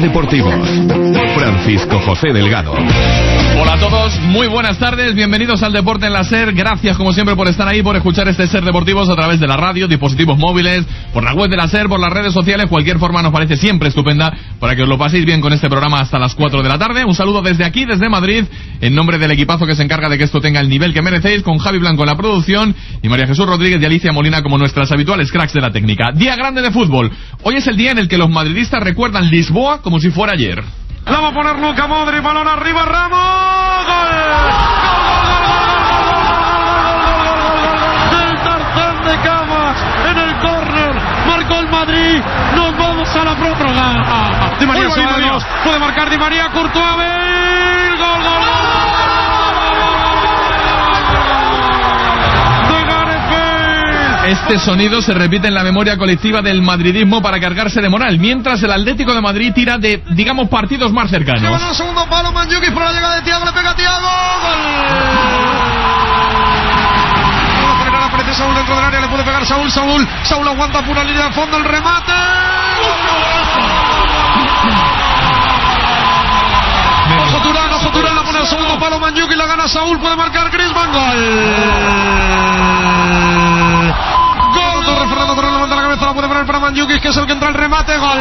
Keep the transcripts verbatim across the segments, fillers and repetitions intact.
Deportivo. Francisco José Delgado. Hola a todos, muy buenas tardes, bienvenidos al Deporte en la SER. Gracias como siempre por estar ahí, por escuchar este SER Deportivos a través de la radio, dispositivos móviles, por la web de la SER, por las redes sociales. Cualquier forma nos parece siempre estupenda para que os lo paséis bien con este programa hasta las cuatro de la tarde. Un saludo desde aquí, desde Madrid, en nombre del equipazo que se encarga de que esto tenga el nivel que merecéis, con Javi Blanco en la producción y María Jesús Rodríguez y Alicia Molina como nuestras habituales cracks de la técnica. Día grande de fútbol. Hoy es el día en el que los madridistas recuerdan Lisboa como si fuera ayer. La va a poner Luka Modric, balón arriba, Ramos, ¡gol! Del Tarzán de Camas, en el córner, marcó el Madrid, nos vamos a la prórroga. Di María, Dios, puede marcar Di María, Courtois, Bale, gol, gol, gol. Este sonido se repite en la memoria colectiva del madridismo para cargarse de moral, mientras el Atlético de Madrid tira de, digamos, partidos más cercanos. Lleva el segundo palo, Mandzukic por la llegada de Thiago, le pega a Thiago, ¡gol! Puede generar, aparece Saúl dentro del área, le puede pegar Saúl, Saúl, Saúl aguanta pura línea de fondo, el remate. Ojo Turán, ojo Turán, la pone el segundo palo, Mandzukic, la gana Saúl, puede marcar Griezmann, gol. Fernando Torres levanta la cabeza, la puede poner para Mandzukic, que es el que entra el remate, gol.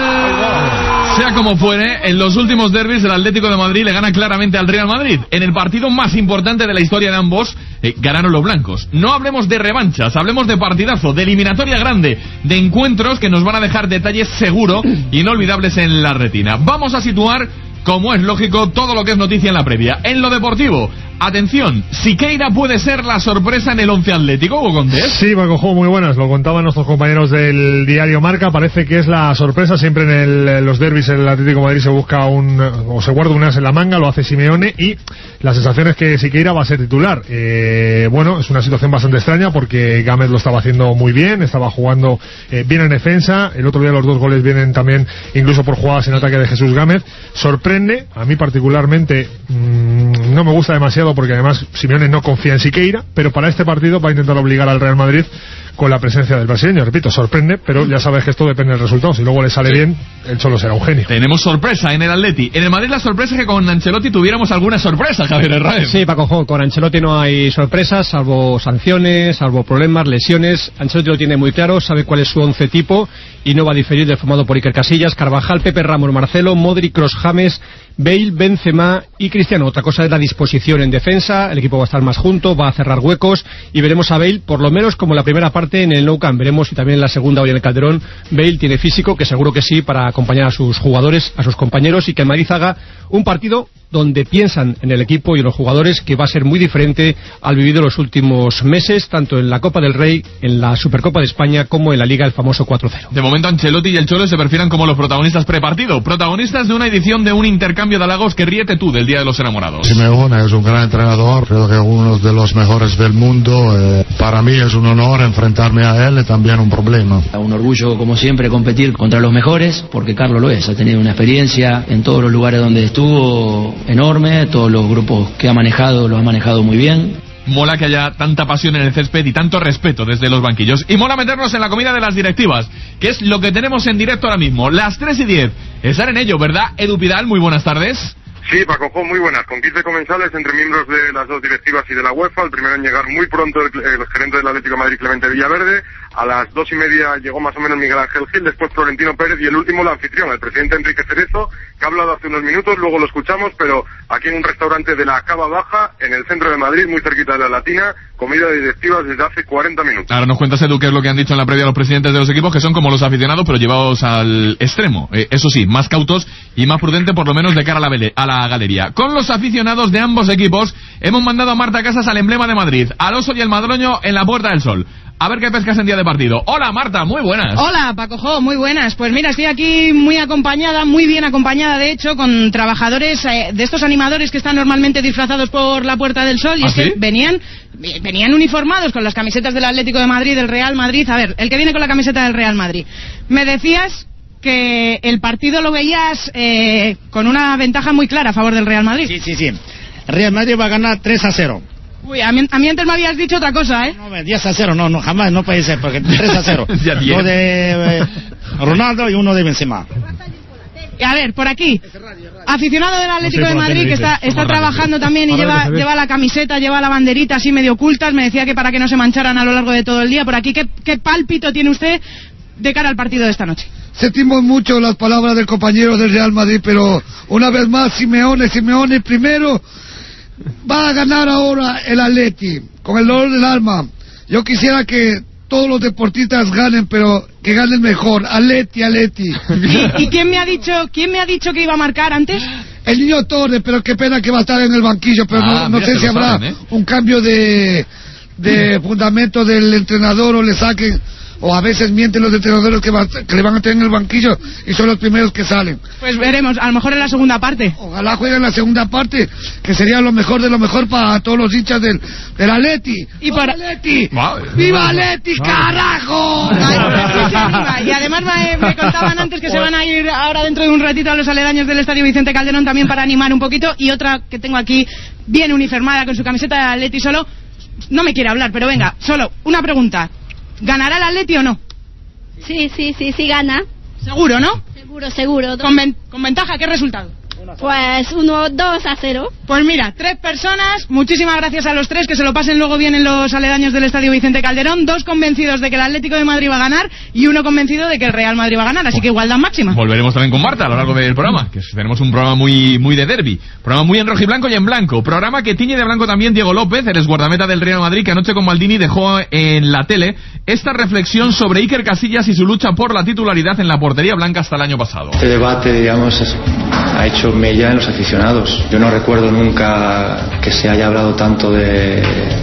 Sea como fuere, en los últimos derbis el Atlético de Madrid le gana claramente al Real Madrid. En el partido más importante de la historia de ambos, eh, ganaron los blancos. No hablemos de revanchas, hablemos de partidazo, de eliminatoria grande, de encuentros que nos van a dejar detalles seguro inolvidables en la retina. Vamos a situar, como es lógico, todo lo que es noticia en la previa. En lo deportivo, atención, Siqueira puede ser la sorpresa en el once atlético, Hugo Condés. Sí, Paco Jo, muy buenas, lo contaban nuestros compañeros del diario Marca, parece que es la sorpresa, siempre en, el, en los derbis el Atlético de Madrid se busca un, o se guarda un as en la manga, lo hace Simeone, y la sensación es que Siqueira va a ser titular. Eh, bueno, es una situación bastante extraña porque Gámez lo estaba haciendo muy bien, estaba jugando eh, bien en defensa, el otro día los dos goles vienen también incluso por jugadas en ataque de Jesús Gámez. Sorprende, a mí particularmente mmm, no me gusta demasiado porque además Simeone no confía en Siqueira, pero para este partido va a intentar obligar al Real Madrid con la presencia del brasileño. Repito, sorprende, pero ya sabes que esto depende del resultado. Si luego le sale sí. bien, él solo será un genio. Tenemos sorpresa en el Atleti. En el Madrid la sorpresa es que con Ancelotti tuviéramos alguna sorpresa, Javier Herrera. Sí, Paco, con Ancelotti no hay sorpresas, salvo sanciones, salvo problemas, lesiones. Ancelotti lo tiene muy claro, sabe cuál es su once tipo y no va a diferir del formado por Iker Casillas, Carvajal, Pepe, Ramos, Marcelo, Modric, Kroos, James, Bale, Benzema y Cristiano. Otra cosa es la disposición en defensa, el equipo va a estar más junto, va a cerrar huecos y veremos a Bale por lo menos como la primera parte en el Nou Camp. Veremos si también en la segunda hoy en el Calderón Bale tiene físico, que seguro que sí, para acompañar a sus jugadores, a sus compañeros, y que el Madrid haga un partido donde piensan en el equipo y en los jugadores que va a ser muy diferente al vivido los últimos meses, tanto en la Copa del Rey, en la Supercopa de España, como en la Liga, el famoso cuatro cero. De momento Ancelotti y el Cholo se perfilan como los protagonistas prepartido, protagonistas de una edición de un intercambio de halagos que ríete tú del Día de los Enamorados. Simeone es un gran entrenador, creo que uno de los mejores del mundo. Eh, para mí es un honor enfrentarme a él y también un problema. Un orgullo, como siempre, competir contra los mejores, porque Carlos lo es, ha tenido una experiencia en todos los lugares donde estuvo enorme, todos los grupos que ha manejado los ha manejado muy bien. Mola que haya tanta pasión en el césped y tanto respeto desde los banquillos. Y mola meternos en la comida de las directivas, que es lo que tenemos en directo ahora mismo. Las tres y diez. Estar en ello, ¿verdad? Edu Pidal, muy buenas tardes. Sí, Paco Jo, muy buenas, con quince comensales entre miembros de las dos directivas y de la UEFA. El primero en llegar muy pronto el, el gerente del Atlético de Madrid, Clemente Villaverde. A las dos y media llegó más o menos Miguel Ángel Gil, después Florentino Pérez y el último el anfitrión, el presidente Enrique Cerezo, que ha hablado hace unos minutos, luego lo escuchamos, pero aquí en un restaurante de la Cava Baja, en el centro de Madrid, muy cerquita de la Latina, comida de directivas desde hace cuarenta minutos. Ahora nos cuentas, Edu, qué es lo que han dicho en la previa los presidentes de los equipos, que son como los aficionados, pero llevados al extremo. Eh, eso sí, más cautos y más prudente, por lo menos de cara a la, vele, a la galería. Con los aficionados de ambos equipos, hemos mandado a Marta Casas al emblema de Madrid, al Oso y el Madroño en la Puerta del Sol. A ver qué pescas en día de partido. Hola, Marta, muy buenas. Hola, Paco Jo, muy buenas. Pues mira, estoy aquí muy acompañada, muy bien acompañada, de hecho, con trabajadores eh, de estos animadores que están normalmente disfrazados por la Puerta del Sol. Y ¿Ah, es sí? que venían, venían uniformados con las camisetas del Atlético de Madrid, del Real Madrid. A ver, el que viene con la camiseta del Real Madrid. Me decías que el partido lo veías eh, con una ventaja muy clara a favor del Real Madrid. Sí, sí, sí. El Real Madrid va a ganar tres a cero. Uy, a mí, a mí antes me habías dicho otra cosa, ¿eh? No, diez a cero, no, no, jamás, no puede ser, porque tres a cero. Dos de eh, Ronaldo y uno de Benzema. A ver, por aquí, aficionado del Atlético de Madrid que está, está trabajando también y lleva, lleva la camiseta, lleva la banderita así medio ocultas, me decía que para que no se mancharan a lo largo de todo el día. Por aquí, ¿qué, qué pálpito tiene usted de cara al partido de esta noche? Sentimos mucho las palabras del compañero del Real Madrid, pero una vez más Simeone, Simeone primero, va a ganar ahora el Atleti, con el dolor del alma. Yo quisiera que todos los deportistas ganen, pero que ganen mejor. Atleti, Atleti. ¿Y, ¿Y quién me ha dicho, quién me ha dicho que iba a marcar antes? El niño Torres, pero qué pena que va a estar en el banquillo, pero ah, no, no sé si habrá saben, ¿eh? un cambio de, de fundamento del entrenador o le saquen. O a veces mienten los entrenadores que, va, que le van a tener en el banquillo y son los primeros que salen. Pues veremos, a lo mejor en la segunda parte. Ojalá jueguen en la segunda parte, que sería lo mejor de lo mejor para todos los hinchas del, del Atleti. Y para Atleti. ¡Viva Atleti, carajo! Y además me, me contaban antes que se van a ir ahora dentro de un ratito a los aledaños del Estadio Vicente Calderón también para animar un poquito. Y otra que tengo aquí, bien uniformada con su camiseta de Atleti solo. No me quiere hablar, pero venga, solo una pregunta. ¿Ganará el Atleti o no? Sí, sí, sí, sí gana. ¿Seguro, no? Seguro, seguro. ¿Con, ven ¿Con ventaja qué resultado? Pues uno, dos a cero. Pues mira, tres personas, muchísimas gracias a los tres, que se lo pasen luego bien en los aledaños del Estadio Vicente Calderón, dos convencidos de que el Atlético de Madrid va a ganar y uno convencido de que el Real Madrid va a ganar, así que igualdad máxima. Volveremos también con Marta a lo largo del programa, que tenemos un programa muy muy de derbi, programa muy en rojiblanco y en blanco, programa que tiñe de blanco también Diego López, el exguardameta del Real Madrid, que anoche con Maldini dejó en la tele esta reflexión sobre Iker Casillas y su lucha por la titularidad en la portería blanca hasta el año pasado. Este debate, digamos, es, ha hecho mella en los aficionados. Yo no recuerdo nunca que se haya hablado tanto de,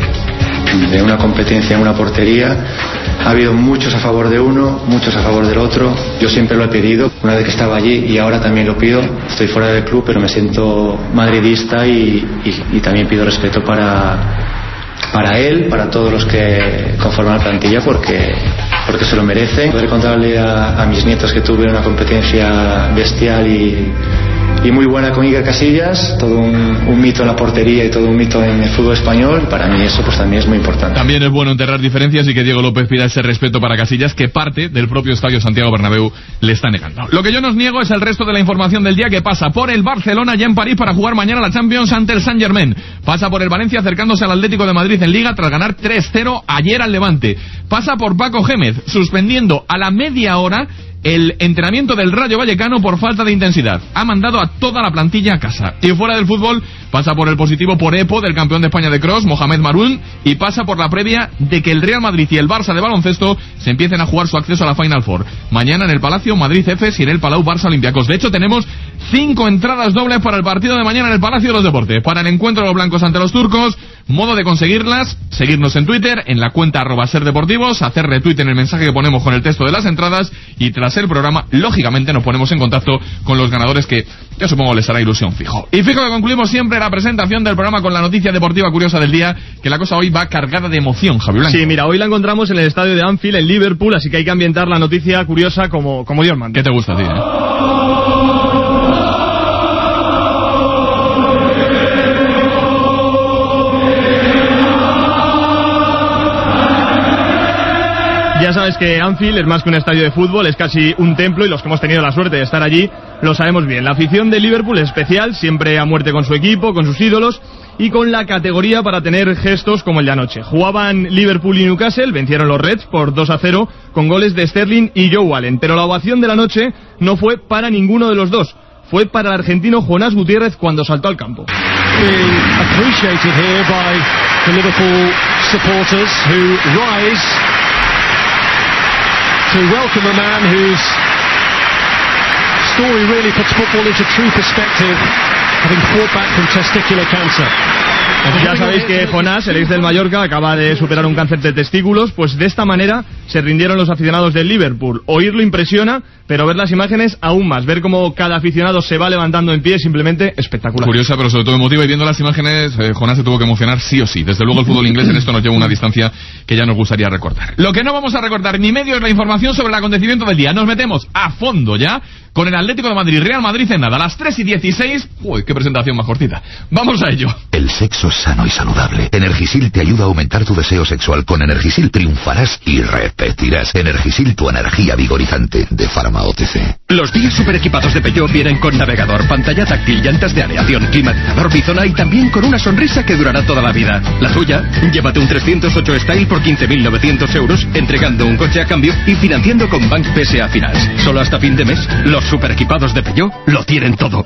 de una competencia en una portería. Ha habido muchos a favor de uno, muchos a favor del otro. Yo siempre lo he pedido, una vez que estaba allí, y ahora también lo pido. Estoy fuera del club, pero me siento madridista y, y, y también pido respeto para, para él, para todos los que conforman la plantilla, porque, porque se lo merecen. Poder contarle a, a mis nietos que tuve una competencia bestial y y muy buena con Iker Casillas, todo un, un mito en la portería y todo un mito en el fútbol español. Para mí eso pues también es muy importante. También es bueno enterrar diferencias y que Diego López pida ese respeto para Casillas, que parte del propio Estadio Santiago Bernabéu le está negando. Lo que yo nos niego es el resto de la información del día, que pasa por el Barcelona ya en París para jugar mañana la Champions ante el Saint-Germain. Pasa por el Valencia acercándose al Atlético de Madrid en Liga tras ganar tres cero ayer al Levante. Pasa por Paco Gémez suspendiendo a la media hora el entrenamiento del Rayo Vallecano por falta de intensidad. Ha mandado a toda la plantilla a casa. Y fuera del fútbol, pasa por el positivo por EPO del campeón de España de cross, Mohamed Maroun, y pasa por la previa de que el Real Madrid y el Barça de baloncesto se empiecen a jugar su acceso a la Final Four. Mañana en el Palacio, Madrid Efes, y en el Palau, Barça Olympiacos. De hecho, tenemos cinco entradas dobles para el partido de mañana en el Palacio de los Deportes. Para el encuentro de los blancos ante los turcos, modo de conseguirlas: seguirnos en Twitter, en la cuenta arroba ser deportivos, hacer retweet en el mensaje que ponemos con el texto de las entradas, y tras el programa, lógicamente, nos ponemos en contacto con los ganadores, que yo supongo les hará ilusión fijo. Y fijo que concluimos siempre la presentación del programa con la noticia deportiva curiosa del día, que la cosa hoy va cargada de emoción, Javi Blanco. Sí, mira, hoy la encontramos en el estadio de Anfield, en Liverpool, así que hay que ambientar la noticia curiosa como, como Dios manda. ¿Qué te gusta a ti, eh? Ya sabes que Anfield es más que un estadio de fútbol, es casi un templo, y los que hemos tenido la suerte de estar allí lo sabemos bien. La afición de Liverpool es especial, siempre a muerte con su equipo, con sus ídolos y con la categoría para tener gestos como el de anoche. Jugaban Liverpool y Newcastle, vencieron los Reds por dos a cero con goles de Sterling y Joe Allen, pero la ovación de la noche no fue para ninguno de los dos, fue para el argentino Jonás Gutiérrez cuando saltó al campo. Appreciated here by the Liverpool supporters who rise to welcome a man whose story really puts football into true perspective, having fought back from testicular cancer. Ya sabéis que Jonás, el ex del Mallorca, acaba de superar un cáncer de testículos. Pues de esta manera se rindieron los aficionados del Liverpool. Oírlo impresiona, pero ver las imágenes aún más. Ver cómo cada aficionado se va levantando en pie es simplemente espectacular. Curiosa, pero sobre todo emotiva, y viendo las imágenes, eh, Jonás se tuvo que emocionar sí o sí. Desde luego el fútbol inglés en esto nos lleva una distancia que ya nos gustaría recortar. Lo que no vamos a recortar ni medio es la información sobre el acontecimiento del día. Nos metemos a fondo ya con el Atlético de Madrid, Real Madrid en nada, a las tres y dieciséis. Uy, qué presentación más cortita. Vamos a ello. El sexo sano y saludable. Energisil te ayuda a aumentar tu deseo sexual. Con Energisil triunfarás y repetirás. Energisil, tu energía vigorizante, de Pharma O T C. Los días super equipados de Peugeot vienen con navegador, pantalla táctil, llantas de aleación, climatizador Bizona y también con una sonrisa que durará toda la vida. La tuya, llévate un trescientos ocho Style por quince mil novecientos euros, entregando un coche a cambio y financiando con Bank P S A Finance. Solo hasta fin de mes, los super equipados de Peugeot lo tienen todo.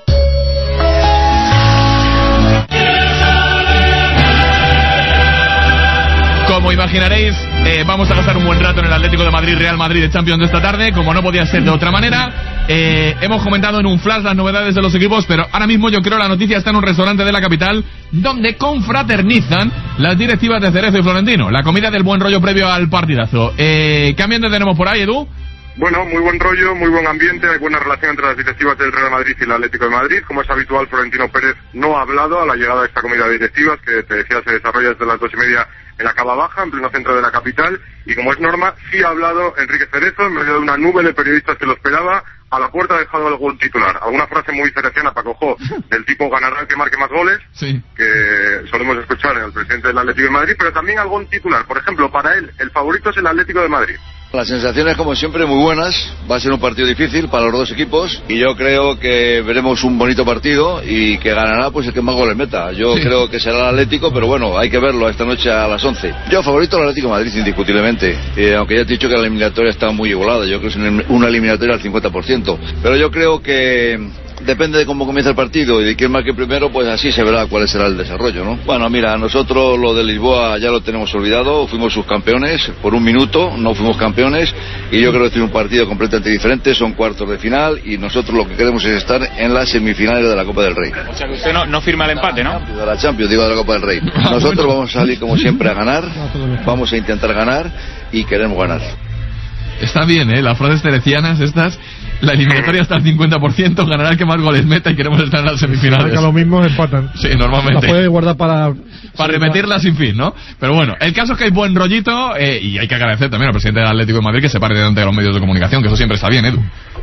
Como imaginaréis, eh, vamos a pasar un buen rato en el Atlético de Madrid, Real Madrid de Champions de esta tarde, como no podía ser de otra manera. Eh, hemos comentado en un flash las novedades de los equipos, pero ahora mismo yo creo la noticia está en un restaurante de la capital, donde confraternizan las directivas de Cerezo y Florentino. La comida del buen rollo previo al partidazo. Eh, ¿Qué ambiente tenemos por ahí, Edu? Bueno, muy buen rollo, muy buen ambiente, hay buena relación entre las directivas del Real Madrid y el Atlético de Madrid. Como es habitual, Florentino Pérez no ha hablado a la llegada de esta comida de directivas, que te decía se desarrolla desde las dos y media en la Cava Baja, en pleno centro de la capital, y como es norma, sí ha hablado Enrique Cerezo, en medio de una nube de periodistas que lo esperaba. A la puerta ha dejado algún titular, alguna frase muy cereciana, Paco Jo, del tipo ganará el que marque más goles, sí, que solemos escuchar en el presidente del Atlético de Madrid, pero también algún titular. Por ejemplo, para él, el favorito es el Atlético de Madrid. Las sensaciones, como siempre, muy buenas. Va a ser un partido difícil para los dos equipos y yo creo que veremos un bonito partido y que ganará pues el que más goles meta. Yo sí. creo que será el Atlético, pero bueno, hay que verlo esta noche a las once. Yo favorito al Atlético de Madrid, indiscutiblemente. Eh, aunque ya te he dicho que la eliminatoria está muy igualada. Yo creo que es una eliminatoria al cincuenta por ciento. Pero yo creo que depende de cómo comienza el partido y de quién marque primero, pues así se verá cuál será el desarrollo, ¿no? Bueno, mira, nosotros lo de Lisboa ya lo tenemos olvidado, fuimos subcampeones por un minuto, no fuimos campeones y yo creo que es un partido completamente diferente, son cuartos de final y nosotros lo que queremos es estar en las semifinales de la Copa del Rey. O sea que usted no, no firma el empate, ¿no? De la Champions, digo, de la Copa del Rey. Nosotros vamos a salir como siempre a ganar, vamos a intentar ganar y queremos ganar. Está bien, ¿eh? Las frases teresianas estas. La eliminatoria está al cincuenta por ciento, ganará el que más goles meta y queremos estar en las semifinales. Que lo mismo empatan. Sí, normalmente. La puede guardar para... Para repetirla sin fin, ¿no? Pero bueno, el caso es que hay buen rollito eh, y hay que agradecer también al presidente del Atlético de Madrid que se pare delante de los medios de comunicación, que eso siempre está bien, Edu.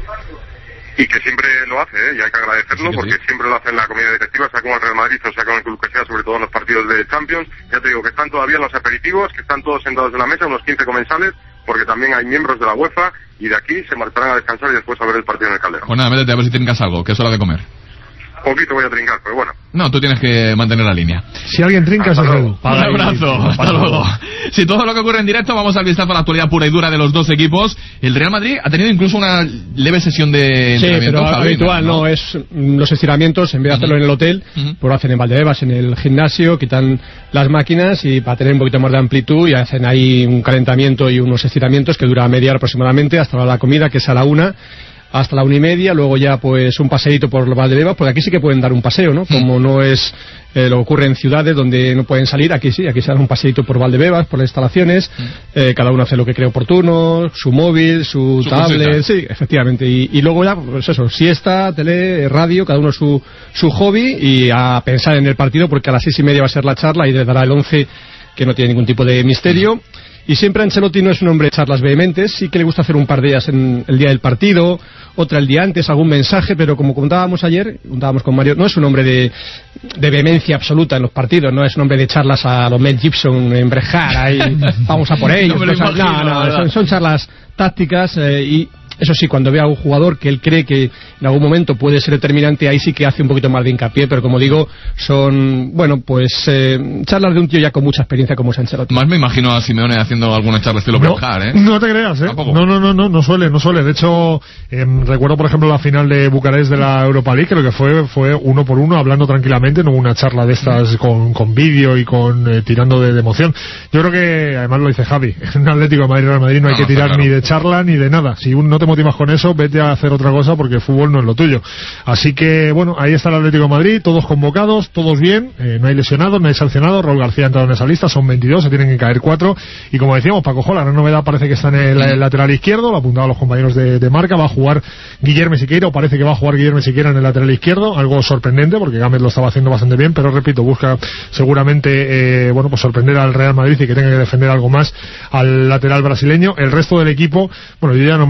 Y que siempre lo hace, ¿eh? Y hay que agradecerlo, sí, porque sí. siempre lo hace en la comida directiva, sea con el Real Madrid o sea con el club que sea, sobre todo en los partidos de Champions. Ya te digo que están todavía en los aperitivos, que están todos sentados en la mesa, unos quince comensales, porque también hay miembros de la UEFA, y de aquí se marcharán a descansar y después a ver el partido en el Calderón. Pues nada, métete a ver si trincas algo, que es hora de comer. Poquito voy a trincar, pero bueno. No, tú tienes que mantener la línea. Si alguien trinca, es Edu. Un abrazo, hasta luego. Si todo lo que ocurre en directo, vamos al vistazo a la actualidad pura y dura de los dos equipos. El Real Madrid ha tenido incluso una leve sesión de sí, entrenamiento. Sí, pero Javi, habitual, ¿no? ¿no? Es los estiramientos, en vez de hacerlo uh-huh. en el hotel, uh-huh. pues lo hacen en Valdebebas, en el gimnasio, quitan las máquinas y para tener un poquito más de amplitud y hacen ahí un calentamiento y unos estiramientos que dura media hora aproximadamente hasta la comida, que es a la una. Hasta la una y media, luego ya pues un paseíto por Valdebebas, porque aquí sí que pueden dar un paseo, ¿no? Como no es eh, lo que ocurre en ciudades donde no pueden salir, aquí sí, aquí se da un paseíto por Valdebebas, por las instalaciones, eh, cada uno hace lo que cree oportuno, su móvil, su, su tablet, cosita. Sí, efectivamente, y, y luego ya, pues eso, siesta, tele, radio, cada uno su, su hobby y a pensar en el partido, porque a las seis y media va a ser la charla y le dará el once, que no tiene ningún tipo de misterio. Y siempre Ancelotti no es un hombre de charlas vehementes, sí que le gusta hacer un par de ellas en el día del partido, otra el día antes, algún mensaje, pero como contábamos ayer, contábamos con Mario, no es un hombre de, de vehemencia absoluta en los partidos, no es un hombre de charlas a los Mel Gibson en Brejar, ahí vamos a por ellos, no, cosas, imagino, no, no, son, son charlas tácticas eh, y eso sí, cuando ve a un jugador que él cree que en algún momento puede ser determinante, ahí sí que hace un poquito más de hincapié, pero como digo, son, bueno, pues eh, charlas de un tío ya con mucha experiencia como es Ancelotti. Más me imagino a Simeone haciendo alguna charla estilo no, Berjar, ¿eh? No te creas, ¿eh? ¿Tampoco? No, no, no, no, no suele, no suele. De hecho, eh, recuerdo, por ejemplo, la final de Bucarest de la Europa League, que lo que fue fue uno por uno, hablando tranquilamente, no hubo una charla de estas con, con vídeo y con eh, tirando de, de emoción. Yo creo que, además lo dice Javi, en un Atlético de Madrid, Real Madrid no, no hay que tirar claro. ni de charla ni de nada. Si no te motivas con eso, vete a hacer otra cosa porque el fútbol no es lo tuyo. Así que, bueno, ahí está el Atlético de Madrid, todos convocados, todos bien, eh, no hay lesionados, no hay sancionados. Raúl García ha entrado en esa lista, son veintidós, se tienen que caer cuatro. Y como decíamos, Paco Jola, la gran novedad parece que está en el, el lateral izquierdo, lo apuntaban los compañeros de, de marca, va a jugar Guillermo Siqueira, o parece que va a jugar Guillermo Siqueira en el lateral izquierdo, algo sorprendente porque Gámez lo estaba haciendo bastante bien, pero repito, busca seguramente, eh, bueno, pues sorprender al Real Madrid y que tenga que defender algo más al lateral brasileño. El resto del equipo, bueno, yo ya no me pongo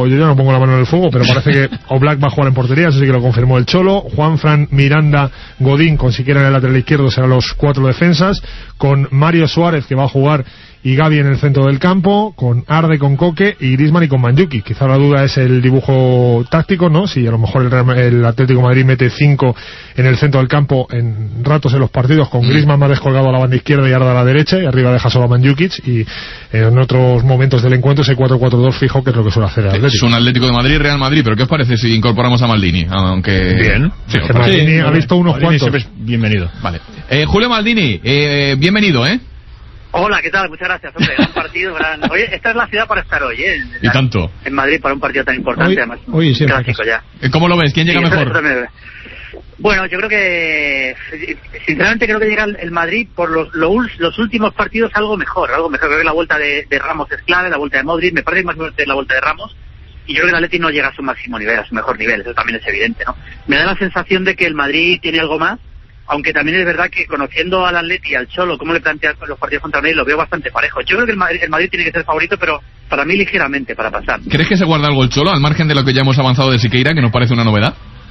yo, yo no pongo la mano en el fuego, pero parece que Oblak va a jugar en portería, eso sí que lo confirmó el Cholo. Juanfran, Miranda, Godín, con siquiera en el lateral izquierdo serán los cuatro defensas, con Mario Suárez, que va a jugar, y Gavi en el centro del campo, con Arde, con Coque y Griezmann y con Mandzukic. Quizá la duda es el dibujo táctico, ¿no? Si a lo mejor el, el Atlético de Madrid mete cinco en el centro del campo en ratos en los partidos, con Griezmann más descolgado a la banda izquierda y Arde a la derecha, y arriba deja solo a Mandzukic, y en otros momentos del encuentro ese cuatro cuatro dos fijo, que es lo que suele hacer el Atlético. Es un Atlético de Madrid, Real Madrid, pero ¿qué os parece si incorporamos a Maldini? Aunque... Bien. Sí, es que Maldini sí, ha visto unos Maldini cuantos. bienvenido. Vale. Eh, Julio Maldini, eh, bienvenido, ¿eh? Hola, ¿qué tal? Muchas gracias, hombre. Gran partido, gran... Oye, esta es la ciudad para estar hoy, ¿eh? Y tanto. En Madrid para un partido tan importante, Hoy, además. hoy sí, clásico ya. ¿Cómo lo ves? ¿Quién llega Sí, eso- mejor? eso también- Bueno, yo creo que, sinceramente creo que llega el el Madrid por los, los, los últimos partidos algo mejor, algo mejor. Creo que la vuelta de, de Ramos es clave, la vuelta de Modric, me parece más fuerte la vuelta de Ramos, y yo creo que el Atleti no llega a su máximo nivel, a su mejor nivel, eso también es evidente, ¿no? Me da la sensación de que el Madrid tiene algo más, aunque también es verdad que conociendo al Atleti y al Cholo, cómo le plantea los partidos contra el Madrid, lo veo bastante parejo. Yo creo que el Madrid, el Madrid tiene que ser favorito, pero para mí ligeramente, para pasar. ¿Crees que se guarda algo el Cholo, al margen de lo que ya hemos avanzado de Siqueira, que nos parece una novedad?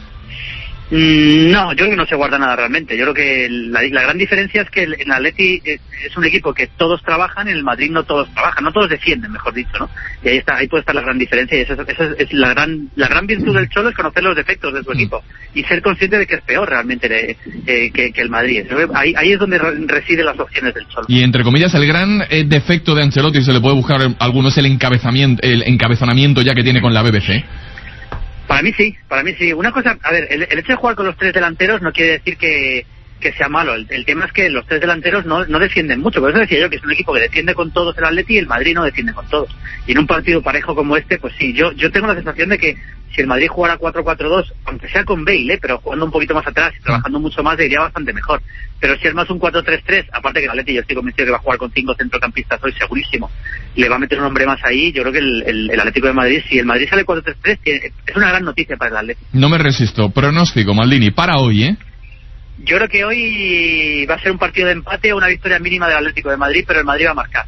Mm, No, yo creo que no se guarda nada realmente. Yo creo que la, la gran diferencia es que el, el Atleti es, es un equipo que todos trabajan, en el Madrid no todos trabajan, no todos defienden, mejor dicho, ¿no? Y ahí está, ahí puede estar la gran diferencia, y esa, esa es, es la gran la gran virtud del Cholo, es conocer los defectos de su equipo y ser consciente de que es peor realmente de, eh, que, que el Madrid. Ahí, ahí es donde re- residen las opciones del Cholo. Y entre comillas, el gran eh, defecto de Ancelotti, se le puede buscar alguno, es el encabezamiento, el encabezonamiento ya que tiene con la B B C. Para mí sí, para mí sí. Una cosa, a ver, el, el hecho de jugar con los tres delanteros no quiere decir que, que sea malo. El, el tema es que los tres delanteros no, no defienden mucho. Por eso decía yo que es un equipo que defiende con todos el Atleti y el Madrid no defiende con todos. Y en un partido parejo como este, pues sí, yo yo tengo la sensación de que si el Madrid jugara cuatro cuatro dos, aunque sea con Bale, ¿eh? Pero jugando un poquito más atrás y trabajando mucho más, iría bastante mejor. Pero si es más un cuatro tres tres, aparte que el Atleti yo estoy convencido que va a jugar con cinco centrocampistas hoy, segurísimo, le va a meter un hombre más ahí. Yo creo que el, el, el Atlético de Madrid, si el Madrid sale cuatro tres tres, tiene- es una gran noticia para el Atlético. No me resisto. Pronóstico, Maldini, para hoy, ¿eh? Yo creo que hoy va a ser un partido de empate o una victoria mínima del Atlético de Madrid, pero el Madrid va a marcar.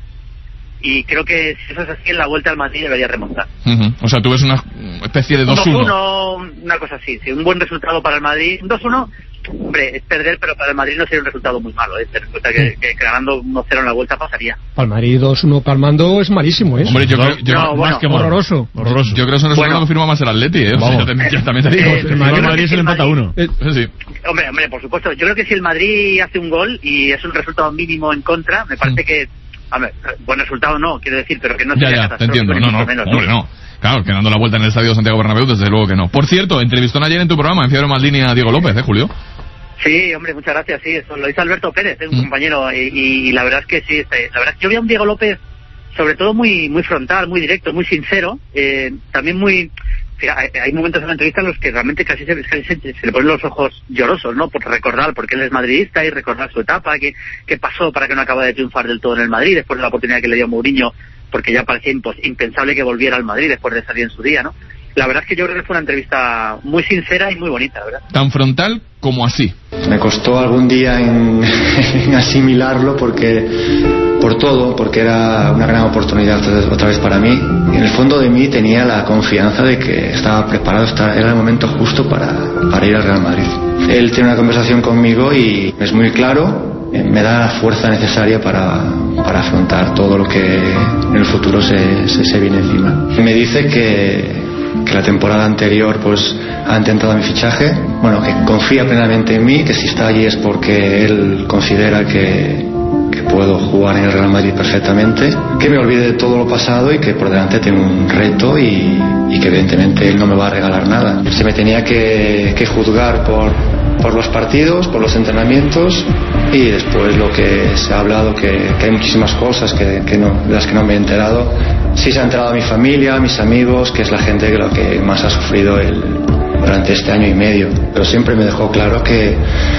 Y creo que si eso es así, en la vuelta al Madrid debería remontar. Ujú. O sea, tú ves una especie de Un dos uno. dos uno, una cosa así, sí, un buen resultado para el Madrid. Un dos uno, hombre, es perder, pero para el Madrid no sería un resultado muy malo. ¿eh? Ten en cuenta que, que ganando uno cero en la vuelta pasaría. Para el Madrid dos uno palmando es malísimo, ¿eh? Hombre, yo creo, yo, No, bueno. más que horroroso. horroroso. Yo creo que es un resultado Bueno. que firma más el Atleti, ¿eh? O sea, yo también, yo también te digo. Eh, el yo creo Madrid que se le el empata Madrid- uno. Eh, sí. Hombre, hombre, por supuesto. Yo creo que si el Madrid hace un gol y es un resultado mínimo en contra, me parece que, a ver, buen resultado no, quiero decir, pero que no Ya, sería ya, te entiendo. catastrófico, No, ni no, mucho menos, hombre, no. Claro, que dando la vuelta en el estadio Santiago Bernabéu, desde luego que no. Por cierto, entrevistó ayer en tu programa, en Fiebre Maldini, a Diego López, ¿eh, Julio? Sí, hombre, muchas gracias, sí, eso lo hizo Alberto Pérez, es un Mm. compañero, y, y la verdad es que sí, este, la verdad es que yo vi a un Diego López, sobre todo muy muy frontal, muy directo, muy sincero, eh, también muy... sí, hay, hay momentos en la entrevista en los que realmente casi se, casi se, se le ponen los ojos llorosos, ¿no? Por recordar, porque él es madridista y recordar su etapa, qué, qué pasó para que no acabara de triunfar del todo en el Madrid, después de la oportunidad que le dio Mourinho, porque ya parecía impos- impensable que volviera al Madrid después de salir en su día, ¿no? La verdad es que yo creo que fue una entrevista muy sincera y muy bonita, la verdad. Tan frontal como así. Me costó algún día en, en asimilarlo porque por todo, porque era una gran oportunidad otra vez, otra vez para mí. Y en el fondo de mí tenía la confianza de que estaba preparado, estaba- era el momento justo para, para ir al Real Madrid. Él tiene una conversación conmigo y es muy claro, eh, me da la fuerza necesaria para, para afrontar todo lo que en el futuro se, se, se viene encima. Me dice que que la temporada anterior pues ha intentado mi fichaje, bueno, que confía plenamente en mí, que si está allí es porque él considera que, que puedo jugar en el Real Madrid perfectamente, que me olvide de todo lo pasado y que por delante tengo un reto y, y que evidentemente él no me va a regalar nada. Se me tenía que, que juzgar por, por los partidos, por los entrenamientos y después lo que se ha hablado, que, que hay muchísimas cosas que, que no, de las que no me he enterado. Sí se ha enterado mi familia, mis amigos, que es la gente que lo que más ha sufrido el, durante este año y medio. Pero siempre me dejó claro que,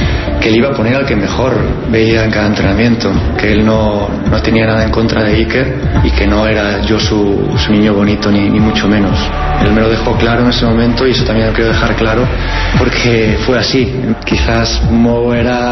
que él iba a poner al que mejor veía en cada entrenamiento, que él no, no tenía nada en contra de Iker y que no era yo su, su niño bonito ni, ni mucho menos. Él me lo dejó claro en ese momento y eso también lo quiero dejar claro porque fue así. Quizás Mo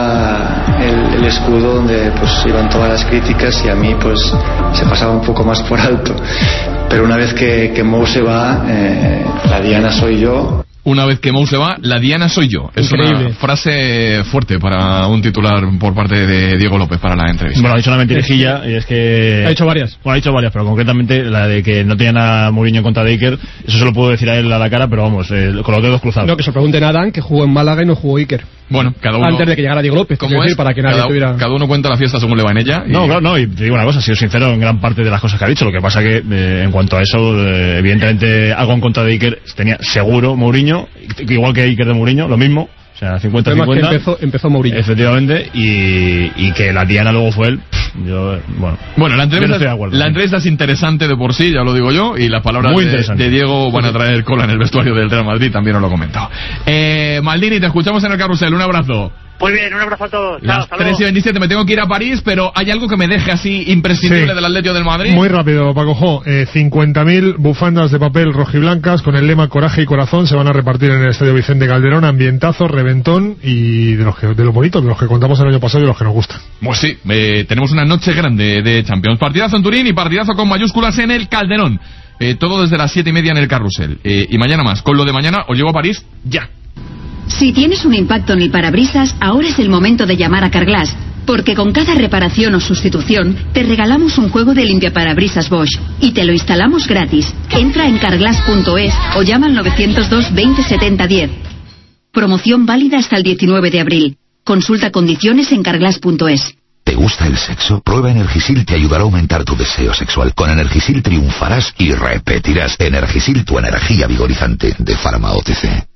era el, el escudo donde pues iban todas las críticas y a mí pues se pasaba un poco más por alto. Pero una vez que, que Mo se va, eh, la Diana soy yo. Una vez que Mou se va, la Diana soy yo. Es Increíble. Una frase fuerte para un titular por parte de Diego López para la entrevista. Bueno, ha dicho una mentirijilla y es que... Ha dicho varias. Bueno, ha dicho varias, pero concretamente la de que no tenía nada Mourinho en contra de Iker, eso se lo puedo decir a él a la cara, pero vamos, eh, con los dedos cruzados. No, que se lo pregunten a Adán, que jugó en Málaga y no jugó Iker. Bueno, cada uno... Antes de que llegara Diego López, como es, decir, para que nadie cada, tuviera... cada uno cuenta la fiesta según le va en ella. Y... No, claro, no, y te digo una cosa, he sido sincero en gran parte de las cosas que ha dicho, lo que pasa que eh, en cuanto a eso, eh, evidentemente algo en contra de Iker tenía seguro Mourinho, igual que Iker de Mourinho, lo mismo, o sea, cincuenta cincuenta. Empezó, empezó Mourinho. Efectivamente, y, y que la Diana luego fue él, yo, bueno. Bueno, la entrevista, no estoy de acuerdo, la entrevista es interesante de por sí, ya lo digo yo, y las palabras de, de Diego van a traer cola en el vestuario del Real Madrid, también os lo comento. Eh, Maldini, te escuchamos en el carrusel, un abrazo. Muy bien, un abrazo a todos. Chao, Las tres y veintisiete, me tengo que ir a París, pero ¿hay algo que me deje así imprescindible sí. del Atlético del Madrid? Muy rápido, Paco Jo. Eh, cincuenta mil bufandas de papel rojiblancas con el lema Coraje y Corazón se van a repartir en el Estadio Vicente Calderón. Ambientazo, reventón y de los que, de los bonitos, de los que contamos el año pasado y de los que nos gustan. Pues sí, eh, tenemos una noche grande de Champions. Partidazo en Turín y partidazo con mayúsculas en el Calderón. Eh, todo desde las siete y media en el carrusel. Eh, y mañana más. Con lo de mañana os llevo a París ya. Si tienes un impacto en el parabrisas, ahora es el momento de llamar a Carglass, porque con cada reparación o sustitución te regalamos un juego de limpiaparabrisas Bosch y te lo instalamos gratis. Entra en carglass punto es o llama al novecientos dos veinte setenta diez. Promoción válida hasta el diecinueve de abril. Consulta condiciones en carglass punto es. ¿Te gusta el sexo? Prueba Energisil, te ayudará a aumentar tu deseo sexual. Con Energisil triunfarás y repetirás. Energisil, tu energía vigorizante, de Pharma O T C.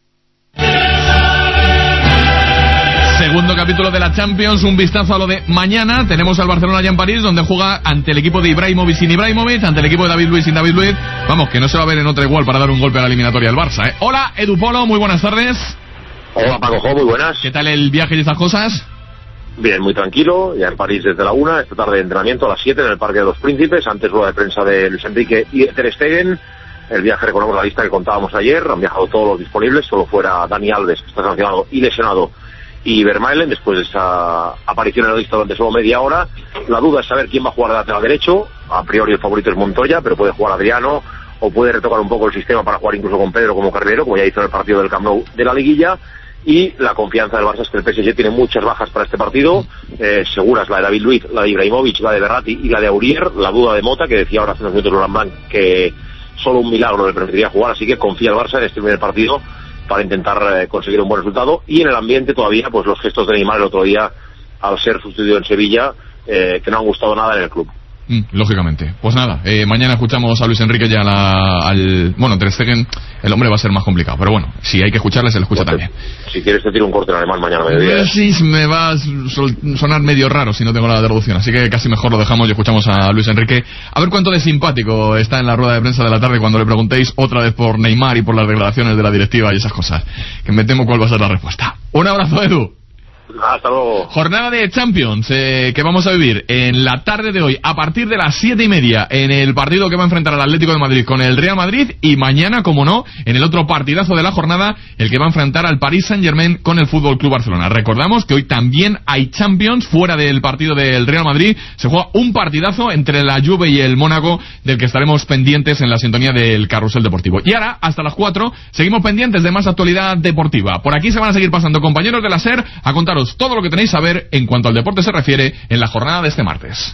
Segundo capítulo de la Champions, un vistazo a lo de mañana. Tenemos al Barcelona ya en París, donde juega ante el equipo de Ibrahimovic sin Ibrahimovic, ante el equipo de David Luiz sin David Luiz. Vamos, que no se va a ver en otra igual para dar un golpe a la eliminatoria del Barça, ¿eh? Hola, Edu Polo, muy buenas tardes. Hola, Paco Jo, muy buenas. ¿Qué tal el viaje y esas cosas? Bien, muy tranquilo, ya en París desde la una, esta tarde de entrenamiento a las siete en el Parque de los Príncipes, antes rueda de prensa de Luis Enrique y de Ter Stegen. El viaje, recordamos la lista que contábamos ayer, han viajado todos los disponibles, solo fuera Dani Alves, que está sancionado y lesionado, y Vermaelen, después de esa aparición en la lista durante solo media hora. La duda es saber quién va a jugar de lateral derecho. A priori el favorito es Montoya, pero puede jugar Adriano, o puede retocar un poco el sistema para jugar incluso con Pedro como carrilero, como ya hizo en el partido del Camp Nou de la liguilla. Y la confianza del Barça es que el P S G tiene muchas bajas para este partido, eh, seguras, la de David Luiz, la de Ibrahimovic, la de Berratti y la de Aurier. La duda de Mota, que decía ahora hace unos minutos Laurent Blanc que solo un milagro le permitiría jugar, así que confía el Barça en este primer partido para intentar eh, conseguir un buen resultado. Y en el ambiente todavía, pues los gestos de Neymar el otro día al ser sustituido en Sevilla, eh, que no han gustado nada en el club. Mm, lógicamente. Pues nada, eh, mañana escuchamos a Luis Enrique ya la, al... Bueno, Ter Stegen, el hombre va a ser más complicado, pero bueno, si hay que escucharle, se le escucha también. Si quieres te tiro un corte en alemán mañana a mediodía. Sí, me va a sonar medio raro si no tengo la traducción, así que casi mejor lo dejamos y escuchamos a Luis Enrique. A ver cuánto de simpático está en la rueda de prensa de la tarde cuando le preguntéis otra vez por Neymar y por las declaraciones de la directiva y esas cosas, que me temo cuál va a ser la respuesta. Un abrazo, Edu. Hasta luego. Jornada de Champions eh, que vamos a vivir en la tarde de hoy a partir de las siete y media en el partido que va a enfrentar al Atlético de Madrid con el Real Madrid, y mañana, como no, en el otro partidazo de la jornada, el que va a enfrentar al Paris Saint-Germain con el Fútbol Club Barcelona. Recordamos que hoy también hay Champions fuera del partido del Real Madrid. Se juega un partidazo entre la Juve y el Mónaco, del que estaremos pendientes en la sintonía del Carrusel Deportivo. Y ahora, hasta las cuatro, seguimos pendientes de más actualidad deportiva. Por aquí se van a seguir pasando compañeros de la SER a contaros todo lo que tenéis a ver en cuanto al deporte se refiere en la jornada de este martes.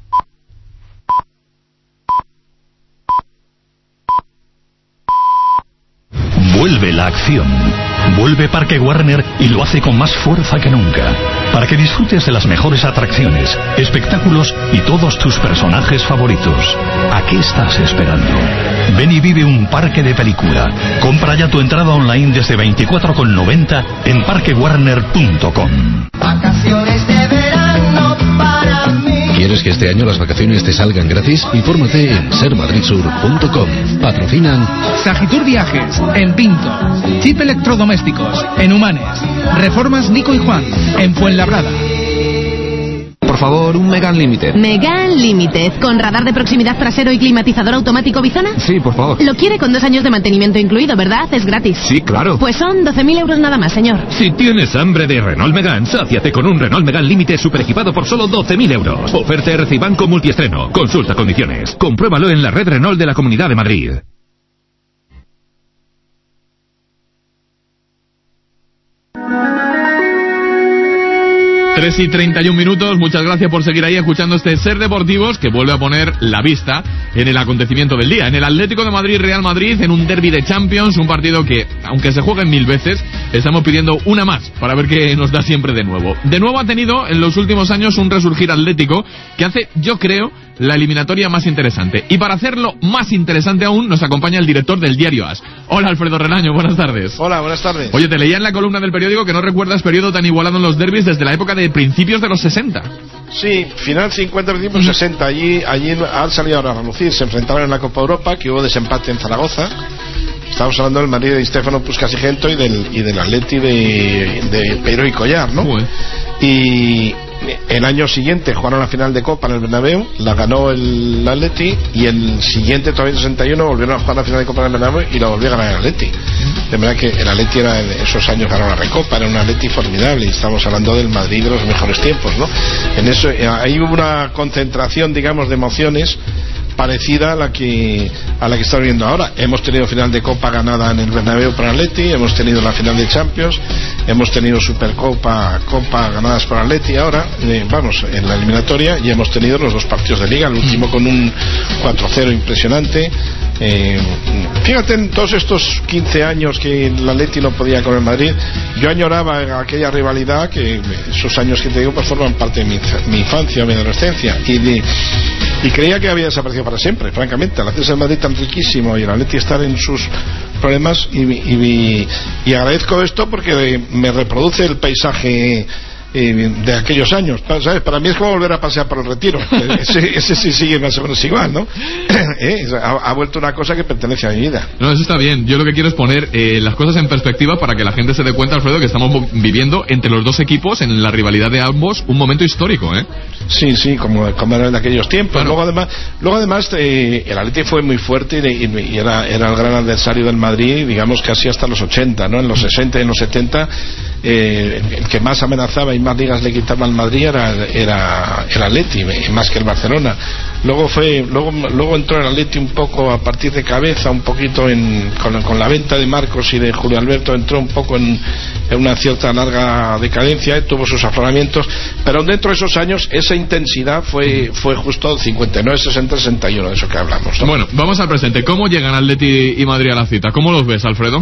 Vuelve la acción. Vuelve Parque Warner y lo hace con más fuerza que nunca. Para que disfrutes de las mejores atracciones, espectáculos y todos tus personajes favoritos. ¿A qué estás esperando? Ven y vive un parque de película. Compra ya tu entrada online desde veinticuatro con noventa en parque warner punto com. Vacaciones de verano para mí. ¿Quieres que este año las vacaciones te salgan gratis? Infórmate en ser madrid sur punto com. Patrocinan Sagitur Viajes, en Pinto. Chip Electrodomésticos, en Humanes. Reformas Nico y Juan, en Fuenlabrada. Por favor, un Megane Limited. Megane Limited, con radar de proximidad trasero y climatizador automático Bizona. Sí, por favor. Lo quiere con dos años de mantenimiento incluido, ¿verdad? Es gratis. Sí, claro. Pues son doce mil euros nada más, señor. Si tienes hambre de Renault Megane, sáciate con un Renault Megane Limited super equipado por solo doce mil euros. Oferta R C I Banco multiestreno. Consulta condiciones. Compruébalo en la red Renault de la Comunidad de Madrid. tres y treinta y un minutos, muchas gracias por seguir ahí escuchando este Ser Deportivos que vuelve a poner la vista en el acontecimiento del día, en el Atlético de Madrid-Real Madrid, en un derbi de Champions, un partido que, aunque se juegue mil veces, estamos pidiendo una más para ver qué nos da siempre de nuevo. De nuevo ha tenido en los últimos años un resurgir atlético que hace, yo creo, la eliminatoria más interesante. Y para hacerlo más interesante aún, nos acompaña el director del diario AS. Hola, Alfredo Relaño, buenas tardes. Hola, buenas tardes. Oye, te leía en la columna del periódico que no recuerdas periodo tan igualado en los derbis desde la época de principios de los sesenta. Sí, final cincuenta, principios sesenta. Allí, allí han salido ahora a relucir. Se enfrentaron en la Copa Europa, que hubo desempate en Zaragoza. Estamos hablando del Madrid de Stefano Puskás y Gento y del, y del Atleti de, de Peiro y Collar, ¿no? Uy. Y el año siguiente jugaron la final de Copa en el Bernabéu, la ganó el Atleti, y el siguiente, todavía en sesenta y uno, volvieron a jugar la final de Copa en el Bernabéu y la volvió a ganar el Atleti. De verdad que el Atleti era, en esos años ganó la Recopa, era un Atleti formidable, y estamos hablando del Madrid de los mejores tiempos, ¿no? En eso, ahí hubo una concentración, digamos, de emociones parecida a la que a la que estamos viendo ahora. Hemos tenido final de Copa ganada en el Bernabéu para Atleti, hemos tenido la final de Champions, hemos tenido Supercopa, Copa ganadas por Atleti ahora, eh, vamos, en la eliminatoria, y hemos tenido los dos partidos de Liga, el último con un cuatro cero impresionante. Eh, fíjate, en todos estos quince años que el Atleti no podía con el Madrid, yo añoraba aquella rivalidad, que esos años que te digo pues forman parte de mi, mi infancia, mi adolescencia, y, de, y creía que había desaparecido para siempre, francamente. Al hacerse el Madrid tan riquísimo y el Atleti estar en sus problemas, y, y, y agradezco esto porque me reproduce el paisaje de aquellos años, ¿sabes? Para mí es como volver a pasear por el Retiro. Ese, ese sí sigue más o menos igual, ¿no? ¿Eh? ha, ha vuelto una cosa que pertenece a mi vida. No, eso está bien. Yo lo que quiero es poner eh, las cosas en perspectiva para que la gente se dé cuenta, Alfredo, que estamos viviendo entre los dos equipos, en la rivalidad de ambos, un momento histórico, ¿eh? Sí, sí, como, como era en aquellos tiempos. Claro. Luego además, luego además eh, el Atleti fue muy fuerte y, y, y era, era el gran adversario del Madrid, digamos, casi hasta los ochenta, ¿no? En los sesenta y en los setenta, eh, el que más amenazaba y más ligas le quitaba al Madrid era, era el Atleti, más que el Barcelona. Luego fue, luego, luego entró el Atleti un poco a partir de cabeza, un poquito en, con, con la venta de Marcos y de Julio Alberto, entró un poco en, en una cierta larga decadencia, eh, tuvo sus afloramientos, pero dentro de esos años esa intensidad fue, fue justo cincuenta y nueve, sesenta, sesenta y uno, de eso que hablamos, ¿no? Bueno, vamos al presente. ¿Cómo llegan Atleti y Madrid a la cita? ¿Cómo los ves, Alfredo?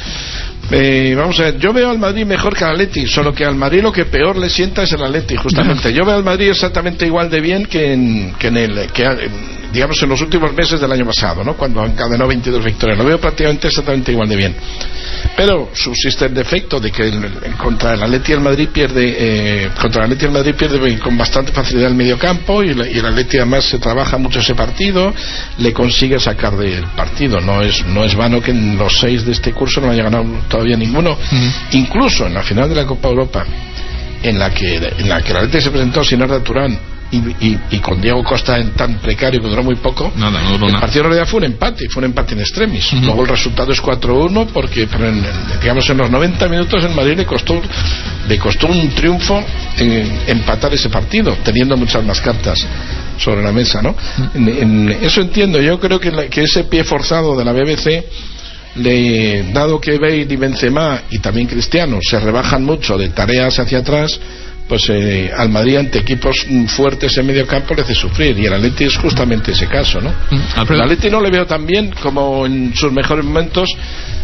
Eh, vamos a ver, yo veo al Madrid mejor que al Atleti, solo que al Madrid lo que peor le sienta es el Atleti, justamente. Yo veo al Madrid exactamente igual de bien que en, que en el que, digamos, en los últimos meses del año pasado, ¿no? Cuando encadenó veintidós victorias. Lo veo prácticamente exactamente igual de bien. Pero subsiste el defecto de que el, contra el Atleti el Madrid pierde, eh, contra el Atleti el Madrid pierde con bastante facilidad el mediocampo, y, y el Atleti además se trabaja mucho ese partido, le consigue sacar del partido. No es, no es vano que en los seis de este curso no haya ganado todavía ninguno. Uh-huh. Incluso en la final de la Copa Europa, en la que en la que el Atleti se presentó sin Arda Turán y, y, y con Diego Costa en tan precario que duró muy poco, nada, no duró el nada. partido en realidad fue un empate, fue un empate en extremis. Uh-huh. Luego el resultado es cuatro uno, porque pero en, digamos en los noventa minutos el Madrid le costó le costó un triunfo en, empatar ese partido, teniendo muchas más cartas sobre la mesa, ¿no? Uh-huh. En, en, eso entiendo. Yo creo que, la, que ese pie forzado de la B B C, le, dado que Bale y Benzema y también Cristiano se rebajan mucho de tareas hacia atrás, pues eh, al Madrid ante equipos fuertes en medio campo le hace sufrir, y el Atleti es justamente ese caso, ¿no? El Atleti no le veo tan bien como en sus mejores momentos,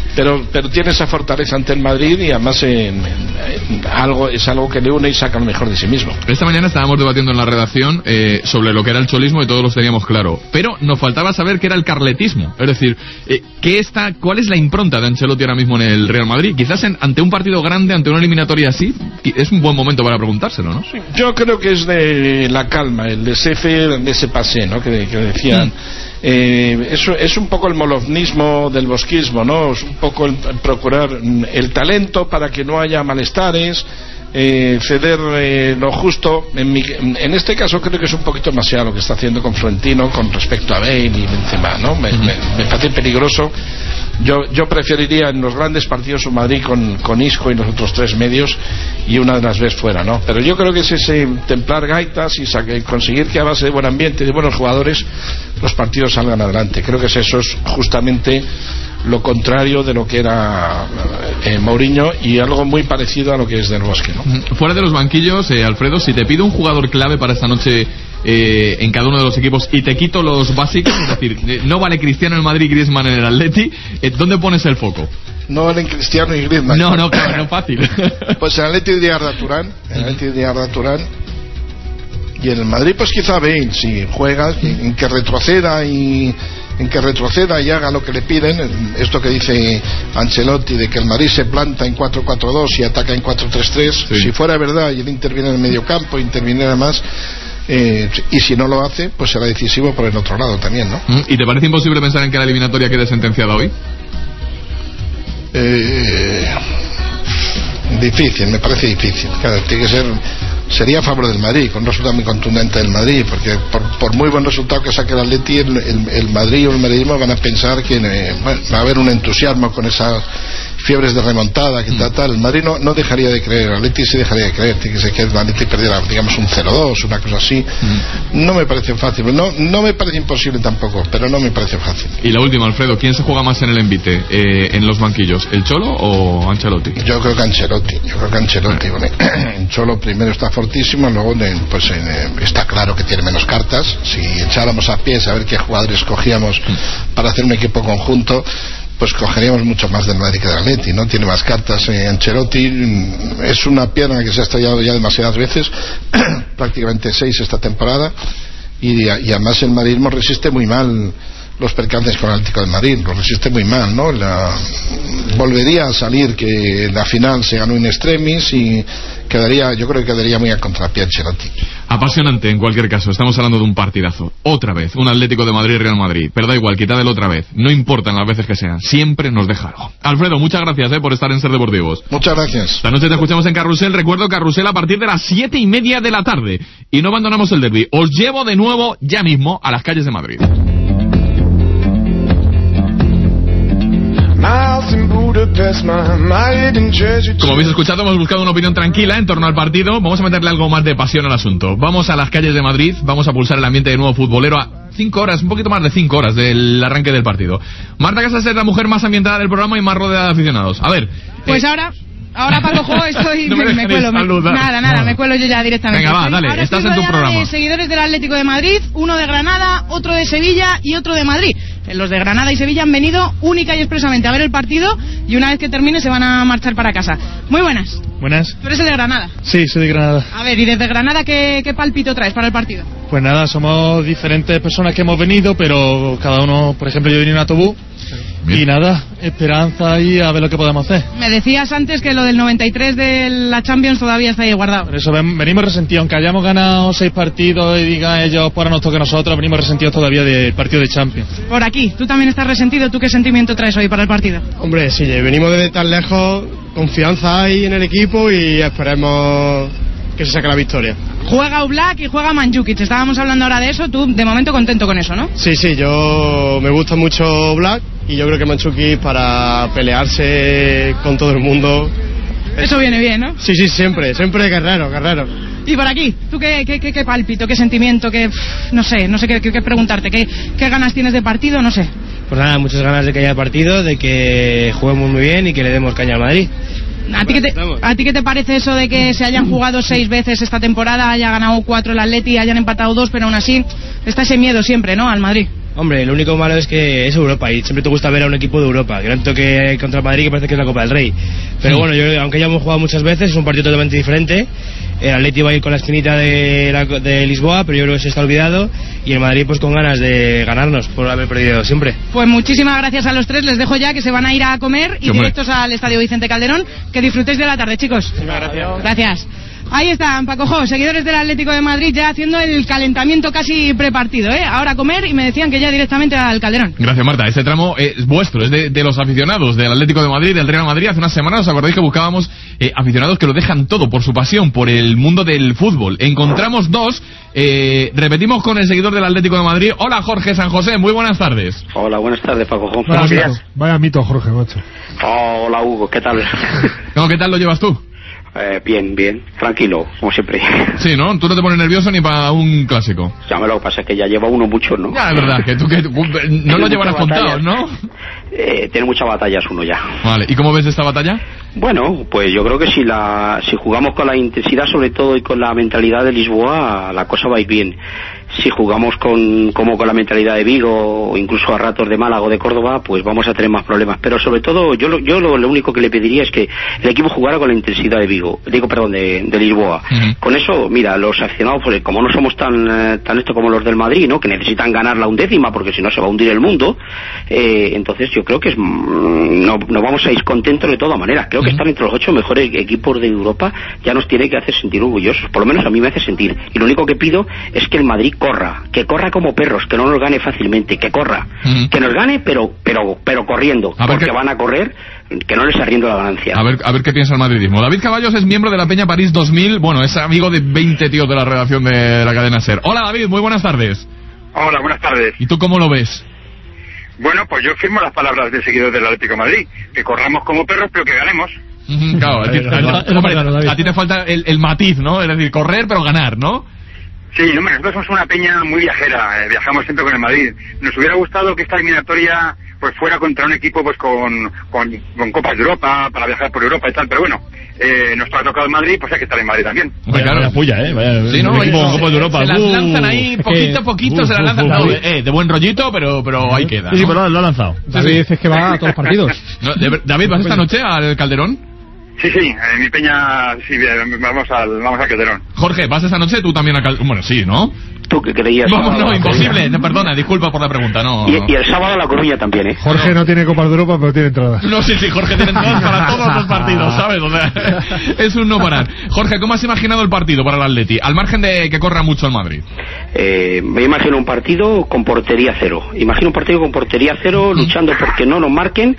pero pero tiene esa fortaleza ante el Madrid y además en, en, en algo es algo que le une y saca lo mejor de sí mismo. Esta mañana estábamos debatiendo en la redacción eh, sobre lo que era el cholismo y todos los teníamos claro, pero nos faltaba saber qué era el carletismo, es decir, eh, ¿qué está, cuál es la impronta de Ancelotti ahora mismo en el Real Madrid? Quizás en, ante un partido grande, ante una eliminatoria así, es un buen momento para preguntárselo, ¿no? Sí, yo creo que es de la calma, el de ese de ese pase, ¿no? Que, que decían. Mm. Eh, eso es un poco el molovnismo del bosquismo, ¿no? Es un poco el, el procurar el talento para que no haya malestares, eh, ceder eh, lo justo. En, mi, en este caso creo que es un poquito demasiado lo que está haciendo con Florentino con respecto a Bale y Benzema, ¿no? Me, me, me parece peligroso. Yo, yo preferiría en los grandes partidos un Madrid con, con Isco y los otros tres medios y una de las veces fuera, ¿no? Pero yo creo que es ese templar gaitas y saque, conseguir que a base de buen ambiente y de buenos jugadores los partidos salgan adelante. Creo que es eso es justamente lo contrario de lo que era eh, Mourinho y algo muy parecido a lo que es Del Bosque, ¿no? Fuera de los banquillos, eh, Alfredo, si te pido un jugador clave para esta noche eh, en cada uno de los equipos y te quito los básicos, es decir, eh, no vale Cristiano en el Madrid y Griezmann en el Atleti, eh, ¿dónde pones el foco? No valen Cristiano y Griezmann. No, no, claro, no es fácil. Pues en el Atleti diría Arda Turán, en el Atleti diría Arda Turán. Y en el Madrid pues quizá Bale, si juega, en que retroceda y en que retroceda y haga lo que le piden, esto que dice Ancelotti de que el Madrid se planta en cuatro cuatro dos y ataca en cuatro tres tres, sí. Si fuera verdad y él interviene en el medio campo, interviniera más, eh, y si no lo hace, pues será decisivo por el otro lado también, ¿no? ¿Y te parece imposible pensar en que la eliminatoria quede sentenciada hoy? Eh, difícil, me parece difícil. Claro, tiene que ser, sería a favor del Madrid, con un resultado muy contundente del Madrid, porque por, por muy buen resultado que saque el Atleti, el, el, el Madrid o el madridismo van a pensar que eh, bueno, va a haber un entusiasmo con esas fiebres de remontada, que tal, tal. El Madrid no, no dejaría de creer, el Atleti sí dejaría de creer, tiene que ser que el Atleti perdiera, digamos, un cero dos, una cosa así. Mm. No me parece fácil, no, no me parece imposible tampoco, pero no me parece fácil. Y la última, Alfredo, ¿quién se juega más en el envite, eh, en los banquillos, el Cholo o Ancelotti? Yo creo que Ancelotti, yo creo que Ancelotti, ah. Bueno, el Cholo primero está fortísimo, luego pues eh, está claro que tiene menos cartas. Si echáramos a pies a ver qué jugadores cogíamos mm. para hacer un equipo conjunto, pues cogeríamos mucho más del Madrid que del Atleti, ¿no? Tiene más cartas. eh, Ancelotti es una pierna que se ha estrellado ya demasiadas veces, prácticamente seis esta temporada, y, y además el madridismo resiste muy mal los percances con el Atlético de Madrid, lo resiste muy mal, ¿no? La, volvería a salir que la final se ganó in extremis y quedaría, yo creo que quedaría muy a contrapié Ancelotti. Apasionante en cualquier caso, estamos hablando de un partidazo. Otra vez, un Atlético de Madrid Real Madrid, pero da igual, quitadelo otra vez. No importan las veces que sean, siempre nos deja algo. Alfredo, muchas gracias eh, por estar en Ser Deportivos. Muchas gracias. Esta noche te escuchamos en Carrusel, recuerdo Carrusel a partir de las siete y media de la tarde. Y no abandonamos el derbi, os llevo de nuevo ya mismo a las calles de Madrid. Como habéis escuchado, hemos buscado una opinión tranquila en torno al partido. Vamos a meterle algo más de pasión al asunto. Vamos a las calles de Madrid, vamos a pulsar el ambiente de nuevo futbolero a cinco horas, un poquito más de cinco horas del arranque del partido. Marta Casas es la mujer más ambientada del programa y más rodeada de aficionados. A ver. Pues eh... ahora... Ahora para cojo estoy no me, me, me cuelo me, nada nada no. me cuelo yo ya directamente. Venga va, dale, ahora estás en tu programa. De seguidores del Atlético de Madrid, uno de Granada, otro de Sevilla y otro de Madrid. Los de Granada y Sevilla han venido única y expresamente a ver el partido y una vez que termine se van a marchar para casa. Muy buenas. Buenas. ¿Tú eres el de Granada? Sí, soy de Granada. A ver, y desde Granada ¿qué, qué palpito traes para el partido? Pues nada, somos diferentes personas que hemos venido, pero cada uno, por ejemplo, yo vine en autobús. Bien. Y nada, esperanza y a ver lo que podemos hacer. Me decías antes que lo del noventa y tres de la Champions todavía está ahí guardado. Por eso ven, venimos resentidos, aunque hayamos ganado seis partidos y digan ellos por nos toque a nosotros, venimos resentidos todavía del partido de Champions. Por aquí, tú también estás resentido. ¿Tú qué sentimiento traes hoy para el partido? Hombre, sí, venimos desde tan lejos, confianza hay en el equipo y esperemos que se saque la victoria. Juega Oblak y juega Mandzukic, estábamos hablando ahora de eso, tú de momento contento con eso, ¿no? Sí, sí, yo me gusta mucho Oblak y yo creo que Mandzukic para pelearse con todo el mundo... Eso viene bien, ¿no? Sí, sí, siempre, siempre guerrero, guerrero. Y por aquí, ¿tú qué, qué, qué, qué pálpito, qué sentimiento, qué... no sé, no sé qué, qué, qué preguntarte, qué, qué ganas tienes de partido, no sé? Pues nada, muchas ganas de que haya partido, de que juguemos muy bien y que le demos caña al Madrid. ¿A ti, qué te, ¿A ti qué te parece eso de que se hayan jugado seis veces esta temporada, haya ganado cuatro el Atleti, hayan empatado dos, pero aún así está ese miedo siempre, ¿no?, al Madrid? Hombre, lo único malo es que es Europa y siempre te gusta ver a un equipo de Europa, que no te toque contra el Madrid, que parece que es la Copa del Rey. Pero sí. bueno, yo, aunque ya hemos jugado muchas veces, es un partido totalmente diferente. El Atleti va a ir con la esquinita de, la, de Lisboa, pero yo creo que se está olvidado. Y el Madrid pues con ganas de ganarnos por haber perdido siempre. Pues muchísimas gracias a los tres, les dejo ya que se van a ir a comer y directos al Estadio Vicente Calderón. Que disfrutéis de la tarde, chicos. Muchas gracias. Gracias. Ahí están, Paco Jo, seguidores del Atlético de Madrid ya haciendo el calentamiento casi prepartido, ¿eh? Ahora a comer y me decían que ya directamente al Calderón. Gracias, Marta. Este tramo es vuestro, es de, de los aficionados del Atlético de Madrid, del Real Madrid. Hace unas semanas os acordáis que buscábamos eh, aficionados que lo dejan todo por su pasión, por el mundo del fútbol. Encontramos dos, eh, repetimos con el seguidor del Atlético de Madrid. Hola, Jorge San José, muy buenas tardes. Hola, buenas tardes, Paco Jo. Vaya mito, vaya mito, Jorge, macho. Oh, hola, Hugo, ¿qué tal? No, ¿qué tal lo llevas tú? Eh, bien, bien, tranquilo, como siempre. Sí, ¿no? Tú no te pones nervioso ni para un clásico. Ya me lo que pasa es que ya lleva uno mucho, ¿no? Ya, es verdad, que tú que no lo llevarás contado, ¿no? Eh, tiene muchas batallas uno ya. Vale, ¿y cómo ves esta batalla? Bueno, pues yo creo que si la si jugamos con la intensidad sobre todo y con la mentalidad de Lisboa, la cosa va a ir bien. Si jugamos con como con la mentalidad de Vigo o incluso a ratos de Málaga o de Córdoba, pues vamos a tener más problemas. Pero sobre todo yo lo, yo lo, lo único que le pediría es que el equipo jugara con la intensidad de Vigo, digo perdón, de, de Lisboa. Uh-huh. Con eso, mira, los aficionados, pues como no somos tan eh, tan esto como los del Madrid, ¿no? Que necesitan ganar la undécima porque si no se va a hundir el mundo. Eh, entonces yo creo que es mm, no, no vamos a ir contentos de todas maneras. Creo uh-huh. que estar entre los ocho mejores equipos de Europa ya nos tiene que hacer sentir orgullosos. Por lo menos a mí me hace sentir. Y lo único que pido es que el Madrid corra, que corra como perros, que no nos gane fácilmente, que corra, uh-huh. que nos gane pero pero pero corriendo, porque que... van a correr, que no les arriendo la ganancia. A ver, a ver qué piensa el madridismo. David Caballos es miembro de la Peña París dos mil, bueno, es amigo de veinte tíos de la redacción de la cadena SER. Hola David, muy buenas tardes. Hola, buenas tardes. ¿Y tú cómo lo ves? Bueno, pues yo firmo las palabras del seguidor del Atlético de Madrid, que corramos como perros pero que ganemos. Uh-huh, claro, a ti, a, hombre, a ti te falta el, el matiz, ¿no? Es decir, correr pero ganar, ¿no? Sí, hombre, nosotros somos una peña muy viajera, eh, viajamos siempre con el Madrid. Nos hubiera gustado que esta eliminatoria pues fuera contra un equipo pues con, con, con Copas de Europa, para viajar por Europa y tal, pero bueno, eh, nos ha tocado el Madrid, pues hay que estar en Madrid también. Vaya, claro, vaya puya, ¿eh? Vaya, sí, no, un equipo con Copas de Europa. Se uh, las lanzan ahí poquito a poquito, uh, se las lanzan uh, uh, no, eh, de buen rollito, pero pero ahí queda, ¿no? Sí, pero lo ha lanzado. David es que va a todos los partidos. No, de, David, ¿vas esta noche al Calderón? Sí, sí, en mi peña, sí, vamos al, vamos al Calderón. Jorge, ¿vas esta noche tú también al Calderón? Bueno, sí, ¿no? ¿Tú qué creías? No, no, imposible, no, perdona, disculpa por la pregunta, no. Y, y el sábado a La Coruña también, ¿eh? Jorge no tiene Copas de Europa, pero tiene entradas. No, sí, sí, Jorge tiene entradas para todos los partidos, ¿sabes? O sea, es un no parar. Jorge, ¿cómo has imaginado el partido para el Atleti? Al margen de que corra mucho el Madrid. Eh, me imagino un partido con portería cero. Imagino un partido con portería cero, luchando porque no nos marquen.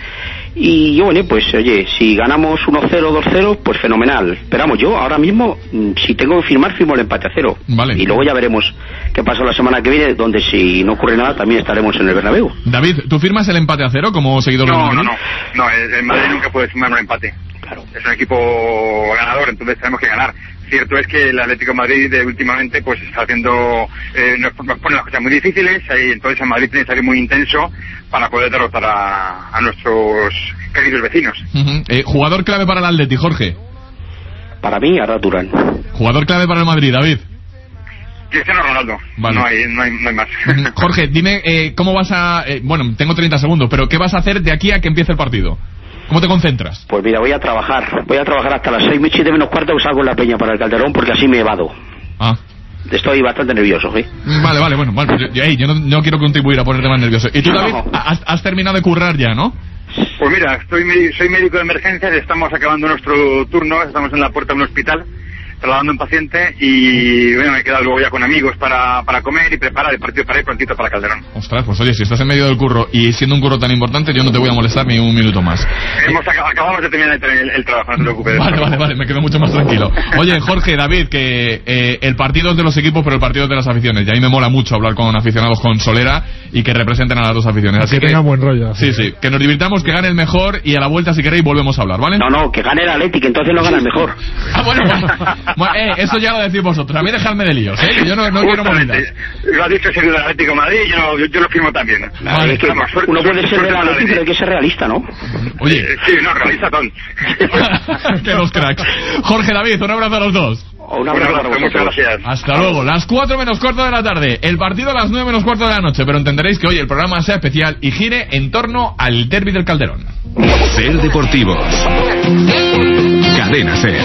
Y yo, bueno, pues oye, si ganamos uno cero, dos cero, pues fenomenal. Esperamos, yo ahora mismo, si tengo que firmar, firmo el empate a cero. Vale. Y luego ya veremos qué pasa la semana que viene, donde si no ocurre nada, también estaremos en el Bernabéu. David, ¿tú firmas el empate a cero como seguidor no, del Madrid? No, no, no, el Madrid nunca puede firmar un empate. Claro. Es un equipo ganador, entonces tenemos que ganar. Cierto es que el Atlético de Madrid de, últimamente pues está haciendo eh, nos, nos pone las cosas muy difíciles y entonces el Madrid tiene que salir muy intenso para poder derrotar a, a nuestros queridos vecinos. Uh-huh. eh, jugador clave para el Atleti, Jorge. Para mí, Arda Turán. Jugador clave para el Madrid, David. Cristiano Ronaldo. Vale. No hay, no hay, no hay más. Jorge, dime eh, cómo vas a eh, bueno, tengo treinta segundos, pero ¿qué vas a hacer de aquí a que empiece el partido? ¿Cómo te concentras? Pues mira, voy a trabajar. Voy a trabajar hasta las seis, siete menos cuarto que salgo en la peña para el Calderón porque así me evado. Ah. Estoy bastante nervioso, ¿eh? Vale, vale, bueno. Vale, yo, yo, yo no, no quiero contribuir a ponerte más nervioso. ¿Y tú, David, no. has, has terminado de currar ya, no? Pues mira, estoy soy médico de emergencias, estamos acabando nuestro turno, estamos en la puerta de un hospital trasladando un paciente y bueno, me he quedado luego ya con amigos para, para comer y preparar el partido para ir prontito para Calderón. Ostras, pues oye, si estás en medio del curro y siendo un curro tan importante, yo no te voy a molestar ni un minuto más. Hemos acabamos de terminar el, el, el trabajo, no te preocupes. Vale, vale, vale, me quedo mucho más tranquilo. Oye, Jorge, David, que eh, el partido es de los equipos, pero el partido es de las aficiones. Y a mí me mola mucho hablar con aficionados con solera y que representen a las dos aficiones. Así que, que tengan buen rollo. Sí, sí, que nos divirtamos, que gane el mejor y a la vuelta, si queréis, volvemos a hablar, ¿vale? No, no, que gane el Atleti, que entonces no gana el mejor. Ah, bueno, bueno. eh, eso ya lo decís vosotros. A mí dejadme de líos, ¿eh? Yo no, no quiero movidas. Lo ha dicho el señor del Atlético de Madrid y yo, yo, yo lo firmo también. Vale, es que vamos, uno puede ser del Atlético, pero hay que ser realista, ¿no? Oye. Eh, sí, no, realista, ton. Que los cracks. Jorge, David, un abrazo a los dos. Un abrazo para vosotros. Muchas gracias. Hasta luego. Las cuatro menos cuarto de la tarde. El partido a las nueve menos cuarto de la noche. Pero entenderéis que hoy el programa sea especial y gire en torno al derbi del Calderón. Ser Deportivos. Cadena Ser.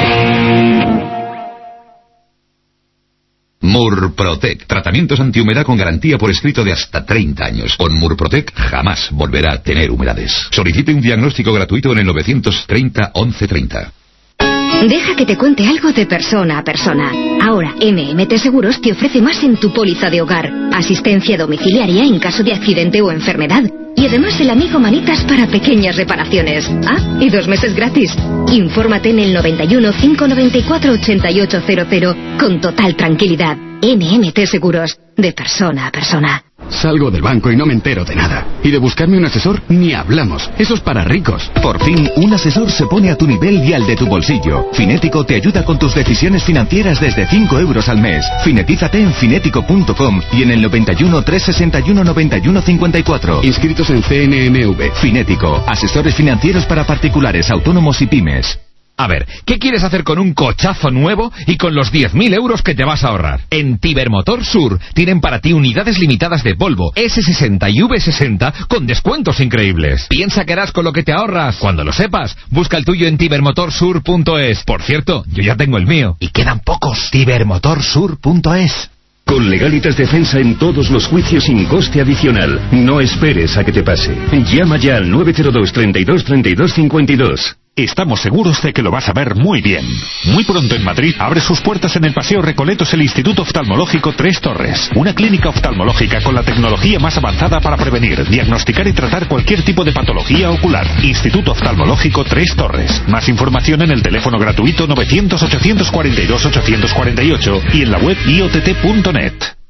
Murprotec, tratamientos antihumedad con garantía por escrito de hasta treinta años. Con Murprotec jamás volverá a tener humedades. Solicite un diagnóstico gratuito en el novecientos treinta once treinta. Deja que te cuente algo de persona a persona. Ahora, M M T Seguros te ofrece más en tu póliza de hogar. Asistencia domiciliaria en caso de accidente o enfermedad. Y además el amigo Manitas para pequeñas reparaciones. Ah, y dos meses gratis. Infórmate en el noventa y uno, cinco noventa y cuatro, ochenta y ocho cero cero con total tranquilidad. M M T Seguros, de persona a persona. Salgo del banco y no me entero de nada. Y de buscarme un asesor, ni hablamos. Eso es para ricos. Por fin, un asesor se pone a tu nivel y al de tu bolsillo. Finético te ayuda con tus decisiones financieras desde cinco euros al mes. Finetízate en finético punto com y en el noventa y uno, trescientos sesenta y uno, noventa y uno cincuenta y cuatro. Inscritos en C N M V. Finético, asesores financieros para particulares, autónomos y pymes. A ver, ¿qué quieres hacer con un cochazo nuevo y con los diez mil euros que te vas a ahorrar? En Tibermotor Sur tienen para ti unidades limitadas de Volvo ese sesenta y ve sesenta con descuentos increíbles. Piensa que harás con lo que te ahorras. Cuando lo sepas, busca el tuyo en tibermotor sur punto es. Por cierto, yo ya tengo el mío y quedan pocos. tibermotor sur punto es. Con Legalitas Defensa en todos los juicios sin coste adicional. No esperes a que te pase. Llama ya al nueve cero dos, treinta y dos, treinta y dos, cincuenta y dos. Estamos seguros de que lo vas a ver muy bien. Muy pronto en Madrid abre sus puertas en el Paseo Recoletos el Instituto Oftalmológico Tres Torres. Una clínica oftalmológica con la tecnología más avanzada para prevenir, diagnosticar y tratar cualquier tipo de patología ocular. Instituto Oftalmológico Tres Torres. Más información en el teléfono gratuito novecientos, ochocientos cuarenta y dos, ochocientos cuarenta y ocho y en la web i o t t punto net.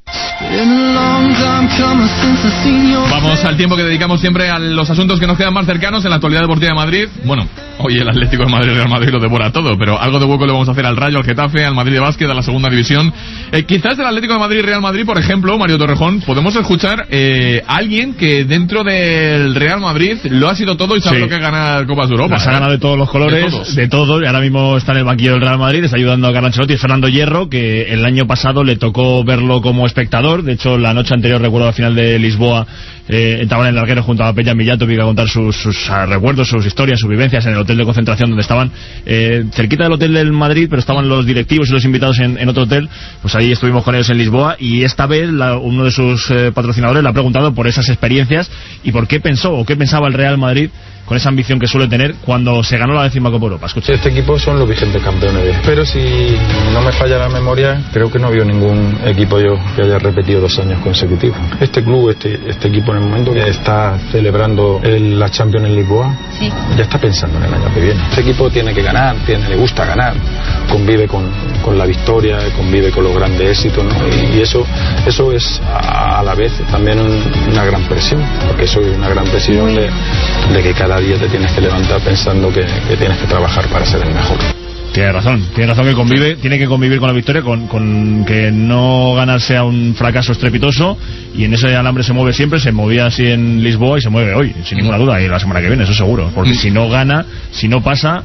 Vamos al tiempo que dedicamos siempre a los asuntos que nos quedan más cercanos en la actualidad deportiva de Madrid. Bueno, hoy el Atlético de Madrid, Real Madrid lo devora todo, pero algo de hueco le vamos a hacer al Rayo, al Getafe, al Madrid de básquet, a la segunda división. Eh, quizás del Atlético de Madrid, Real Madrid, por ejemplo, Mario Torrejón, podemos escuchar eh, a alguien que dentro del Real Madrid lo ha sido todo y sabe Sí. lo que es ganar Copas de Europa. Las ha ¿eh? ganado de todos los colores, De todos. de todos, y ahora mismo está en el banquillo del Real Madrid, está ayudando a Carlo Ancelotti. Es Fernando Hierro, que el año pasado le tocó verlo como espectador. De hecho, la noche anterior, recuerdo, la final de Lisboa, eh, estaban en el larguero junto a Peña Millatovic a contar sus, sus ah, recuerdos, sus historias, sus vivencias en el hotel de concentración donde estaban, eh, cerquita del hotel del Madrid, pero estaban los directivos y los invitados en, en otro hotel. Pues ahí estuvimos con ellos en Lisboa, y esta vez la, uno de sus eh, patrocinadores le ha preguntado por esas experiencias y por qué pensó o qué pensaba el Real Madrid con esa ambición que suele tener cuando se ganó la décima Copa Europa. Escucha. Este equipo son los vigentes campeones. Pero si no me falla la memoria, creo que no había ningún equipo yo que haya repetido dos años consecutivos. Este club, este, este equipo en el momento que está celebrando el, la Champions en Lisboa, sí. ya está pensando en el año que viene. Este equipo tiene que ganar, tiene, le gusta ganar, convive con, con la victoria, convive con los grandes éxitos, ¿no? y, y eso, eso es a, a la vez también un, una gran presión, porque eso es una gran presión de, de que cada día te tienes que levantar pensando que, que tienes que trabajar para ser el mejor. Tiene razón, tiene razón que convive, tiene que convivir con la victoria, con, con que no ganar sea un fracaso estrepitoso, y en ese alambre se mueve siempre, se movía así en Lisboa y se mueve hoy, sin ninguna duda, y la semana que viene, eso seguro, porque mm. si no gana, si no pasa,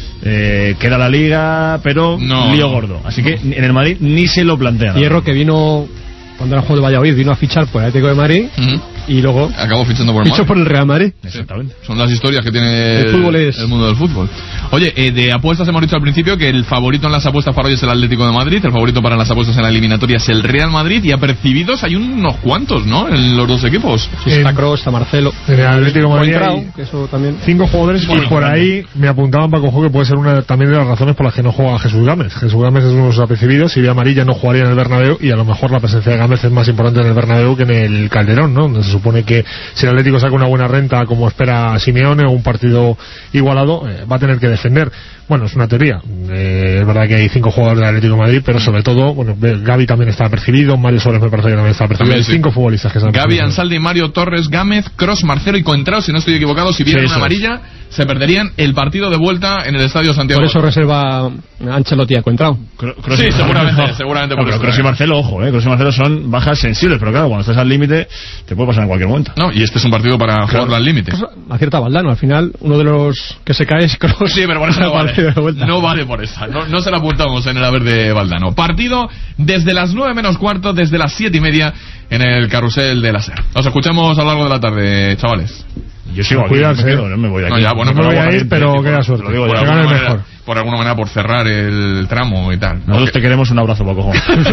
eh, queda la liga, pero no, lío no. gordo, así que en el Madrid ni se lo plantea. Hierro, que vino cuando era el juego de Valladolid, vino a fichar por el Atlético de Madrid, uh-huh. y luego acabó fichando por el fichó Madrid. por el Real Madrid. Exactamente. Son las historias que tiene el, fútbol es... el mundo del fútbol. Oye, eh, de apuestas hemos dicho al principio que el favorito en las apuestas para hoy es el Atlético de Madrid, el favorito para las apuestas en la eliminatoria es el Real Madrid, y apercibidos hay unos cuantos, ¿no? En los dos equipos. Sí, está Kroos, está Marcelo. En el Atlético de Madrid Trau, hay que eso también... cinco jugadores bueno, y por Fernando. ahí me apuntaban para cojo que puede ser una también de las razones por las que no juega Jesús Gámez. Jesús Gámez es uno de los apercibidos, si ve amarilla no jugaría en el Bernabéu, y a lo mejor la presencia de Gámez es más importante en el Bernabéu que en el Calderón, ¿no? Donde se supone que si el Atlético saca una buena renta como espera Simeone o un partido igualado, eh, va a tener que defender. Bueno, es una teoría. Eh, es verdad que hay cinco jugadores del Atlético de Madrid, pero sobre todo, bueno, Gavi también está apercibido, Mario Soles me parece que también está apercibido. También, hay sí. cinco futbolistas que están Gavi, apercibidos. Ansaldi, Mario Torres, Gámez, Kroos, Marcelo y Coentrao, si no estoy equivocado, si vieron Sí, una eso amarilla, se perderían el partido de vuelta en el Estadio Santiago. Por eso reserva Ancelotti a Coentrao. Sí, seguramente, seguramente por no, eso. Pero Kroos y Marcelo, ojo, eh, Kroos y Marcelo son bajas sensibles, pero claro, cuando estás al límite te puede pasar en cualquier momento. No, y este es un partido para claro. jugarlo al límite. Acierta Valdano, al final uno de los que se cae es Kroos. Sí, pero por eso no vale. No vale por esa. No, no se la apuntamos en el haber de Valdano. Partido desde las nueve menos cuarto, desde las siete y media en el carrusel de la SER. Nos escuchamos a lo largo de la tarde, chavales. Yo sigo aquí, no me, quedo, no me voy de aquí. No, ya, bueno, no me voy a ir, pero queda suerte. Lo digo por, alguna manera, mejor. por alguna manera por cerrar el tramo y tal. Nosotros okay. te queremos un abrazo, Paco.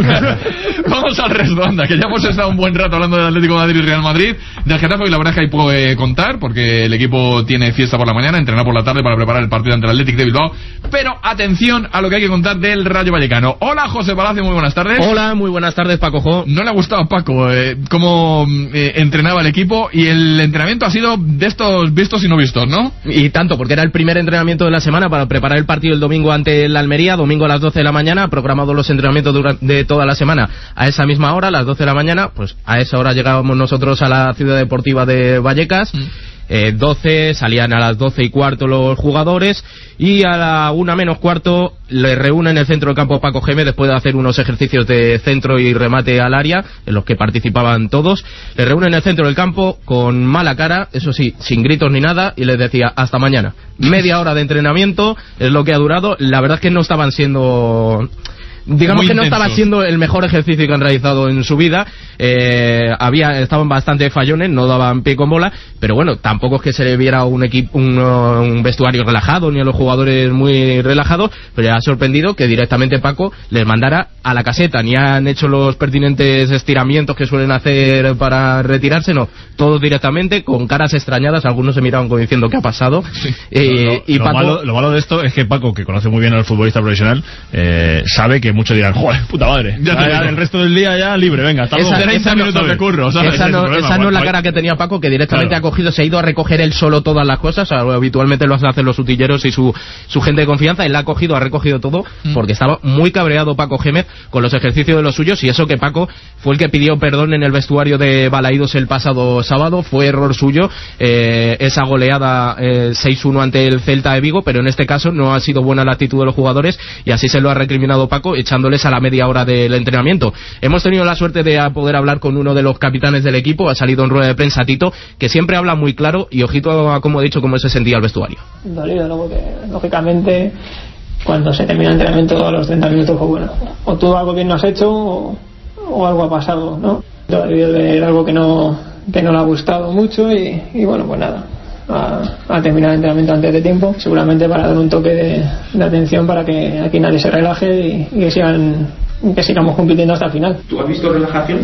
Vamos al resto, anda, que ya hemos estado un buen rato hablando del Atlético de Madrid y Real Madrid, del Getafe, y la verdad es que hay poco que contar, porque el equipo tiene fiesta por la mañana, entrena por la tarde para preparar el partido ante el Athletic de Bilbao. Pero atención a lo que hay que contar del Rayo Vallecano. Hola, José Palacio, muy buenas tardes. Hola, muy buenas tardes, Paco Jo. No le ha gustado a Paco eh, cómo eh, entrenaba el equipo, y el entrenamiento ha sido de estos vistos y no vistos, ¿no? Y tanto, porque era el primer entrenamiento de la semana para preparar el partido el domingo ante el Almería, domingo a las doce de la mañana, programados los entrenamientos de toda la semana a esa misma hora, a las doce de la mañana. Pues a esa hora llegábamos nosotros a la ciudad deportiva de Vallecas. Mm. Eh, doce, salían a las doce y cuarto los jugadores, y a la una menos cuarto le reúne en el centro del campo Paco Gémez después de hacer unos ejercicios de centro y remate al área en los que participaban todos. Le reúne en el centro del campo con mala cara, eso sí, sin gritos ni nada, y les decía hasta mañana. Media hora de entrenamiento es lo que ha durado. La verdad es que no estaban siendo... digamos Muy que no intenso. Estaba siendo el mejor ejercicio que han realizado en su vida. eh, había estaban bastante fallones, no daban pie con bola, pero bueno, tampoco es que se le viera un equipo un, un vestuario relajado ni a los jugadores muy relajados, pero ya ha sorprendido que directamente Paco les mandara a la caseta. Ni han hecho los pertinentes estiramientos que suelen hacer para retirarse, no, todos directamente con caras extrañadas. Algunos se miraban como diciendo ¿qué ha pasado? Sí. eh, lo, lo, y lo, Paco... malo, lo malo de esto es que Paco, que conoce muy bien al futbolista profesional, eh, sabe que muchos dirán, joder, puta madre, ya ya, ya, el resto del día ya libre, venga, hasta luego. treinta minutos de curro, ¿sabes? Esa no, problema, esa no es la cara que tenía Paco, que directamente claro. ha cogido, se ha ido a recoger él solo todas las cosas. Habitualmente lo hacen los utilleros y su, su gente de confianza. Él la ha cogido, ha recogido todo, mm. porque estaba muy cabreado Paco Gémez con los ejercicios de los suyos, y eso que Paco fue el que pidió perdón en el vestuario de Balaídos el pasado sábado. Fue error suyo eh, esa goleada eh, seis uno ante el Celta de Vigo, pero en este caso no ha sido buena la actitud de los jugadores, y así se lo ha recriminado Paco, echándoles a la media hora del entrenamiento. Hemos tenido la suerte de poder hablar con uno de los capitanes del equipo. Ha salido en rueda de prensa Tito, que siempre habla muy claro, y ojito a como he dicho, cómo se sentía el vestuario. Dolido, ¿no? Porque lógicamente cuando se termina el entrenamiento a los treinta minutos, pues bueno, o tú algo bien no has hecho o, o algo ha pasado, ¿no? Todavía de algo que no que no le ha gustado mucho, y, y bueno, pues nada, a, a terminar el entrenamiento antes de tiempo, seguramente para dar un toque de, de atención para que aquí nadie se relaje y, y que sigan que sigamos compitiendo hasta el final. ¿Tú has visto relajación?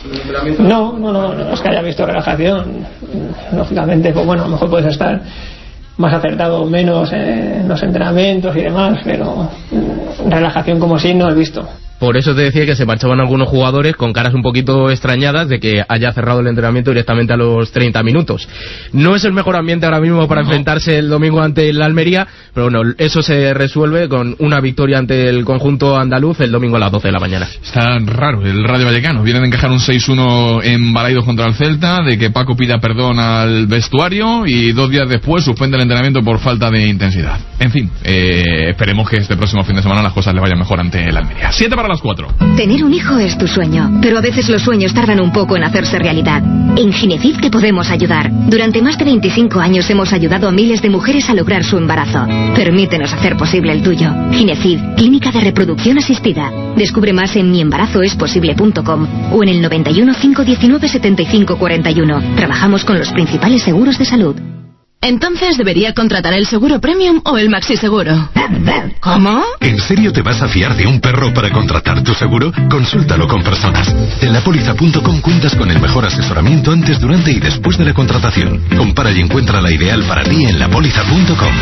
No, no, no, no es que haya visto relajación. Lógicamente, pues bueno, a lo mejor puedes estar más acertado o menos en los entrenamientos y demás, pero relajación como sí no he visto. Por eso te decía que se marchaban algunos jugadores con caras un poquito extrañadas de que haya cerrado el entrenamiento directamente a los treinta minutos. No es el mejor ambiente ahora mismo para no. enfrentarse el domingo ante el Almería, pero bueno, eso se resuelve con una victoria ante el conjunto andaluz el domingo a las doce de la mañana. Está raro el Rayo Vallecano. Vienen de encajar un seis uno en Balaídos contra el Celta, de que Paco pida perdón al vestuario, y dos días después suspende el entrenamiento por falta de intensidad. En fin, eh, esperemos que este próximo fin de semana las cosas le vayan mejor ante el Almería. Siete para las cuatro. Tener un hijo es tu sueño, pero a veces los sueños tardan un poco en hacerse realidad. En Ginecid te podemos ayudar. Durante más de veinticinco años hemos ayudado a miles de mujeres a lograr su embarazo. Permítenos hacer posible el tuyo. Ginecid, clínica de reproducción asistida. Descubre más en mi embarazo es posible punto com o en el noventa y uno, cinco diecinueve, setenta y cinco cuarenta y uno. Trabajamos con los principales seguros de salud. Entonces debería contratar el seguro premium o el maxi seguro. ¿Cómo? ¿En serio te vas a fiar de un perro para contratar tu seguro? Consúltalo con personas. En lapóliza punto com cuentas con el mejor asesoramiento antes, durante y después de la contratación. Compara y encuentra la ideal para ti en lapóliza punto com.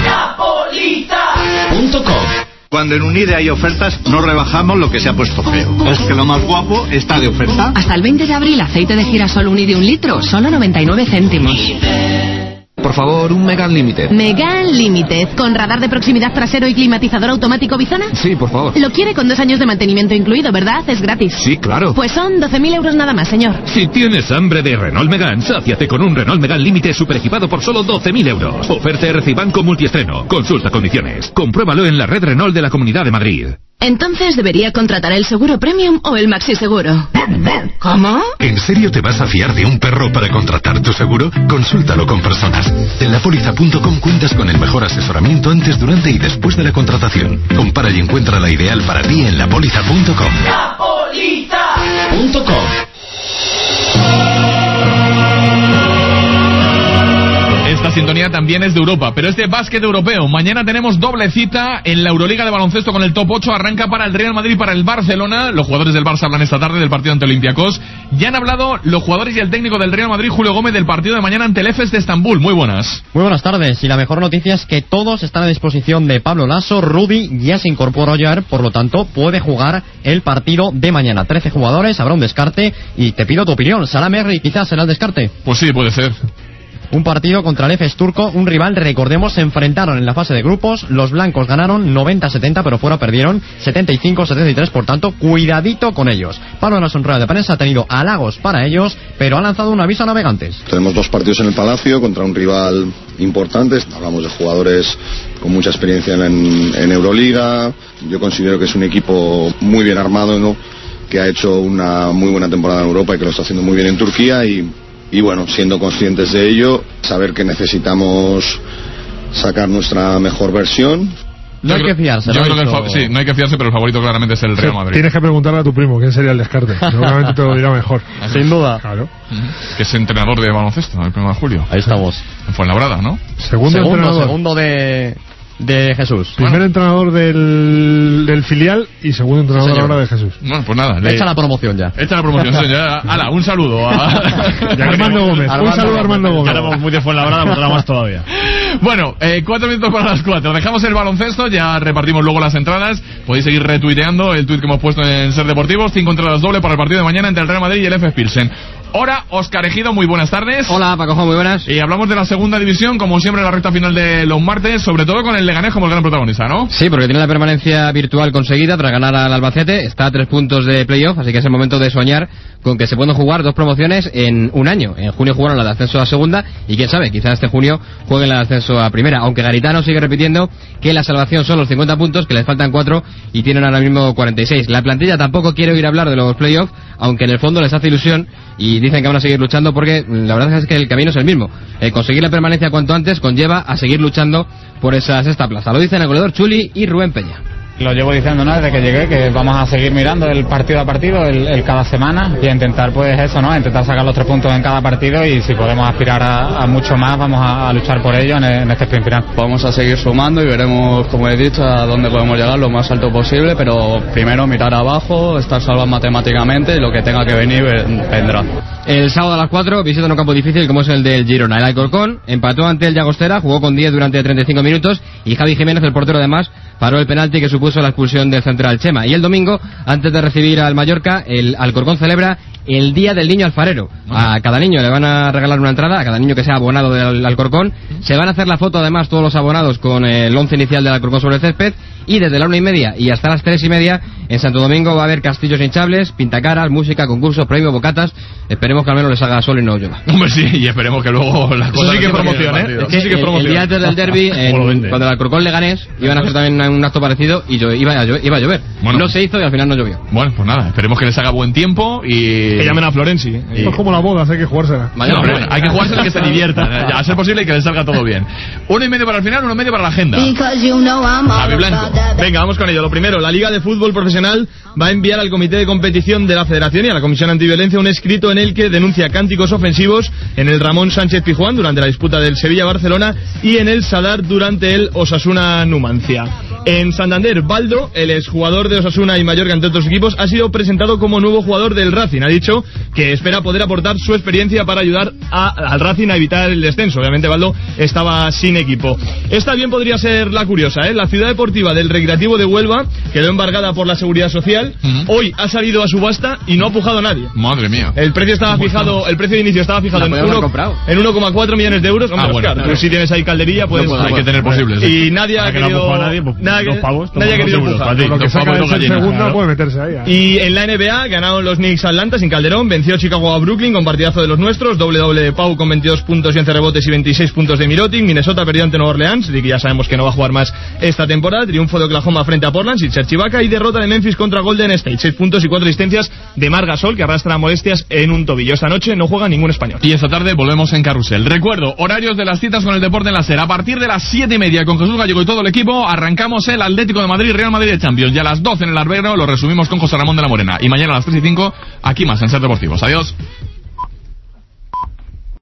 lapóliza punto com. Cuando en Unide hay ofertas, no rebajamos lo que se ha puesto feo. Es que lo más guapo está de oferta. Hasta el veinte de abril, aceite de girasol Unide un litro, solo noventa y nueve céntimos. Por favor, un Megane Limited. Megane Limited, con radar de proximidad trasero y climatizador automático Bizona. Sí, por favor. Lo quiere con dos años de mantenimiento incluido, ¿verdad? Es gratis. Sí, claro. Pues son doce mil euros nada más, señor. Si tienes hambre de Renault Megane, sáciate con un Renault Megane Limited super equipado por solo doce mil euros. Oferta R C I Banco multiestreno. Consulta condiciones. Compruébalo en la red Renault de la Comunidad de Madrid. Entonces debería contratar el seguro premium o el maxi seguro. ¿Cómo? ¿En serio te vas a fiar de un perro para contratar tu seguro? Consúltalo con personas. En la póliza punto com cuentas con el mejor asesoramiento antes, durante y después de la contratación. Compara y encuentra la ideal para ti en la póliza punto com. la póliza punto com. Esta sintonía también es de Europa, pero es de básquet europeo. Mañana tenemos doble cita en la Euroliga de baloncesto con el top ocho. Arranca para el Real Madrid y para el Barcelona. Los jugadores del Barça hablan esta tarde del partido ante Olympiacos. Ya han hablado los jugadores y el técnico del Real Madrid, Julio Gómez, del partido de mañana ante el Efes de Estambul. Muy buenas. Muy buenas tardes. Y la mejor noticia es que todos están a disposición de Pablo Lasso. Rudy ya se incorporó ayer, por lo tanto puede jugar el partido de mañana. trece jugadores, habrá un descarte. Y te pido tu opinión. Salah Merri quizás será el descarte. Pues sí, puede ser. Un partido contra el Efes turco, un rival, recordemos, se enfrentaron en la fase de grupos, los blancos ganaron noventa a setenta, pero fuera perdieron setenta y cinco a setenta y tres, por tanto, cuidadito con ellos. Pablo Lasso en rueda de prensa ha tenido halagos para ellos, pero ha lanzado un aviso a navegantes. Tenemos dos partidos en el Palacio contra un rival importante, hablamos de jugadores con mucha experiencia en, en Euroliga. Yo considero que es un equipo muy bien armado, ¿no?, que ha hecho una muy buena temporada en Europa y que lo está haciendo muy bien en Turquía. Y Y bueno, siendo conscientes de ello, saber que necesitamos sacar nuestra mejor versión. No hay que fiarse. Yo creo que el fa- sí, no hay que fiarse, pero el favorito claramente es el Real Madrid. Tienes que preguntarle a tu primo quién sería el descarte. Seguramente te lo dirá mejor. Sin duda. Claro. Que es entrenador de baloncesto, el primero de julio. Ahí estamos. En Fuenlabrada, ¿no? Segundo, segundo entrenador. Segundo de... de Jesús. Primer bueno. entrenador del, del filial y segundo entrenador sí, ahora de Jesús. Bueno, pues nada. Le... Echa la promoción ya. Echa la promoción, sí, ya. Ala, un saludo a... Armando Gómez. Armando un saludo a Armando Gómez. Éramos muy de Fuenlabrada, pues más todavía. Bueno, eh, cuatro minutos para las cuatro. Dejamos el baloncesto, ya repartimos luego las entradas. Podéis seguir retuiteando el tuit que hemos puesto en Ser Deportivos. Cinco entradas doble para el partido de mañana entre el Real Madrid y el Efes Pilsen. Hola, Óscar Ejido, muy buenas tardes. Hola, Pacojo, muy buenas. Y hablamos de la segunda división, como siempre, en la recta final de los martes, sobre todo con el Leganés como el gran protagonista, ¿no? Sí, porque tiene la permanencia virtual conseguida tras ganar al Albacete, está a tres puntos de playoff, así que es el momento de soñar con que se pueden jugar dos promociones en un año. En junio jugaron la de ascenso a segunda y quién sabe, quizás este junio jueguen la de ascenso a primera, aunque Garitano sigue repitiendo que la salvación son los cincuenta puntos, que les faltan cuatro y tienen ahora mismo cuarenta y seis. La plantilla tampoco quiere oír hablar de los playoffs, aunque en el fondo les hace ilusión y dicen que van a seguir luchando porque la verdad es que el camino es el mismo. Eh, conseguir la permanencia cuanto antes conlleva a seguir luchando por esa sexta plaza. Lo dicen el goleador Chuli y Rubén Peña. Lo llevo diciendo, ¿no?, desde que llegué, que vamos a seguir mirando el partido a partido, el, el cada semana, y a intentar, pues eso, ¿no?, intentar sacar los tres puntos en cada partido, y si podemos aspirar a, a mucho más, vamos a, a luchar por ello en, en este sprint final. Vamos a seguir sumando y veremos, como he dicho, a dónde podemos llegar lo más alto posible, pero primero mirar abajo, estar salvos matemáticamente, y lo que tenga que venir vendrá. El sábado a las cuatro visitan un campo difícil como es el del Girona. El Alcorcón empató ante el Llagostera, jugó con diez durante treinta y cinco minutos, y Javi Jiménez, el portero, además paró el penalti que supuso la expulsión del central Chema. Y el domingo, antes de recibir al Mallorca, el Alcorcón celebra el Día del Niño Alfarero. A cada niño le van a regalar una entrada, a cada niño que sea abonado del Alcorcón. Se van a hacer la foto, además, todos los abonados con el once inicial del Alcorcón sobre el césped. Y desde la una y media y hasta las tres y media, en Santo Domingo va a haber castillos hinchables, pintacaras, música, concursos, premios, bocatas. Esperemos que al menos les haga sol y no llueva. Hombre, sí, y esperemos que luego las cosas... Eso sí que promoción, ¿eh? Es que sí que el, el día antes del derbi, en, cuando el Alcorcón Leganés, iban a hacer también un acto parecido y yo, iba, a llover, iba a llover. Bueno, no se hizo y al final no llovió. Bueno, pues nada, esperemos que les haga buen tiempo y... Que llamen a Florenzi. Y... Esto es como la boda, hay que jugársela. Vale, no, hombre, hay que jugársela y que se diviertan. Ya, a ser posible y que les salga todo bien. Uno y medio para el final, uno y medio para la agenda. Javi Blanco. Venga, vamos con ello. Lo primero, la Liga de Fútbol Profesional va a enviar al Comité de Competición de la Federación y a la Comisión Antiviolencia un escrito en el que denuncia cánticos ofensivos en el Ramón Sánchez Pizjuán durante la disputa del Sevilla-Barcelona y en el Sadar durante el Osasuna-Numancia. En Santander, Baldo, el exjugador de Osasuna y Mallorca, entre otros equipos, ha sido presentado como nuevo jugador del Racing. Ha dicho que espera poder aportar su experiencia para ayudar a, al Racing a evitar el descenso. Obviamente Baldo estaba sin equipo. Esta bien podría ser la curiosa, ¿eh? La ciudad deportiva del Recreativo de Huelva quedó embargada por la Seguridad Social. Uh-huh. Hoy ha salido a subasta y no ha pujado a nadie. Madre mía. El precio estaba fijado, el precio de inicio estaba fijado en uno coma cuatro millones de euros. Hombre, ah, bueno, Oscar, tú si tienes ahí calderilla, pues no, hay que tener posibles. Y sí. nadie ha querido, no nadie, pues, nadie, dos pavos, nadie ha querido empujar. Lo que saca el segundo claro. puede meterse ahí. ¿eh? Y en la N B A ganaron los Knicks Atlanta sin Calderón, venció Chicago a Brooklyn con partidazo de los nuestros, doble doble de Pau con veintidós puntos y once rebotes y veintiséis puntos de Mirotic. Minnesota perdió ante Nueva Orleans, y que ya sabemos que no va a jugar más esta temporada. Triunfo de Oklahoma frente a Portland sin Serge Ibaka y derrota de Memphis contra Golden State. seis puntos y cuatro asistencias de Marc Gasol, que arrastra molestias en un tobillo. Esta noche no juega ningún español. Y esta tarde volvemos en Carrusel. Recuerdo, horarios de las citas con el deporte en la SER. A partir de las siete y media con Jesús Gallego y todo el equipo arrancamos el Atlético de Madrid, Real Madrid de Champions. Y a las doce en el Albero lo resumimos con José Ramón de la Morena. Y mañana a las tres y cinco aquí más en SER Deportivos. Adiós.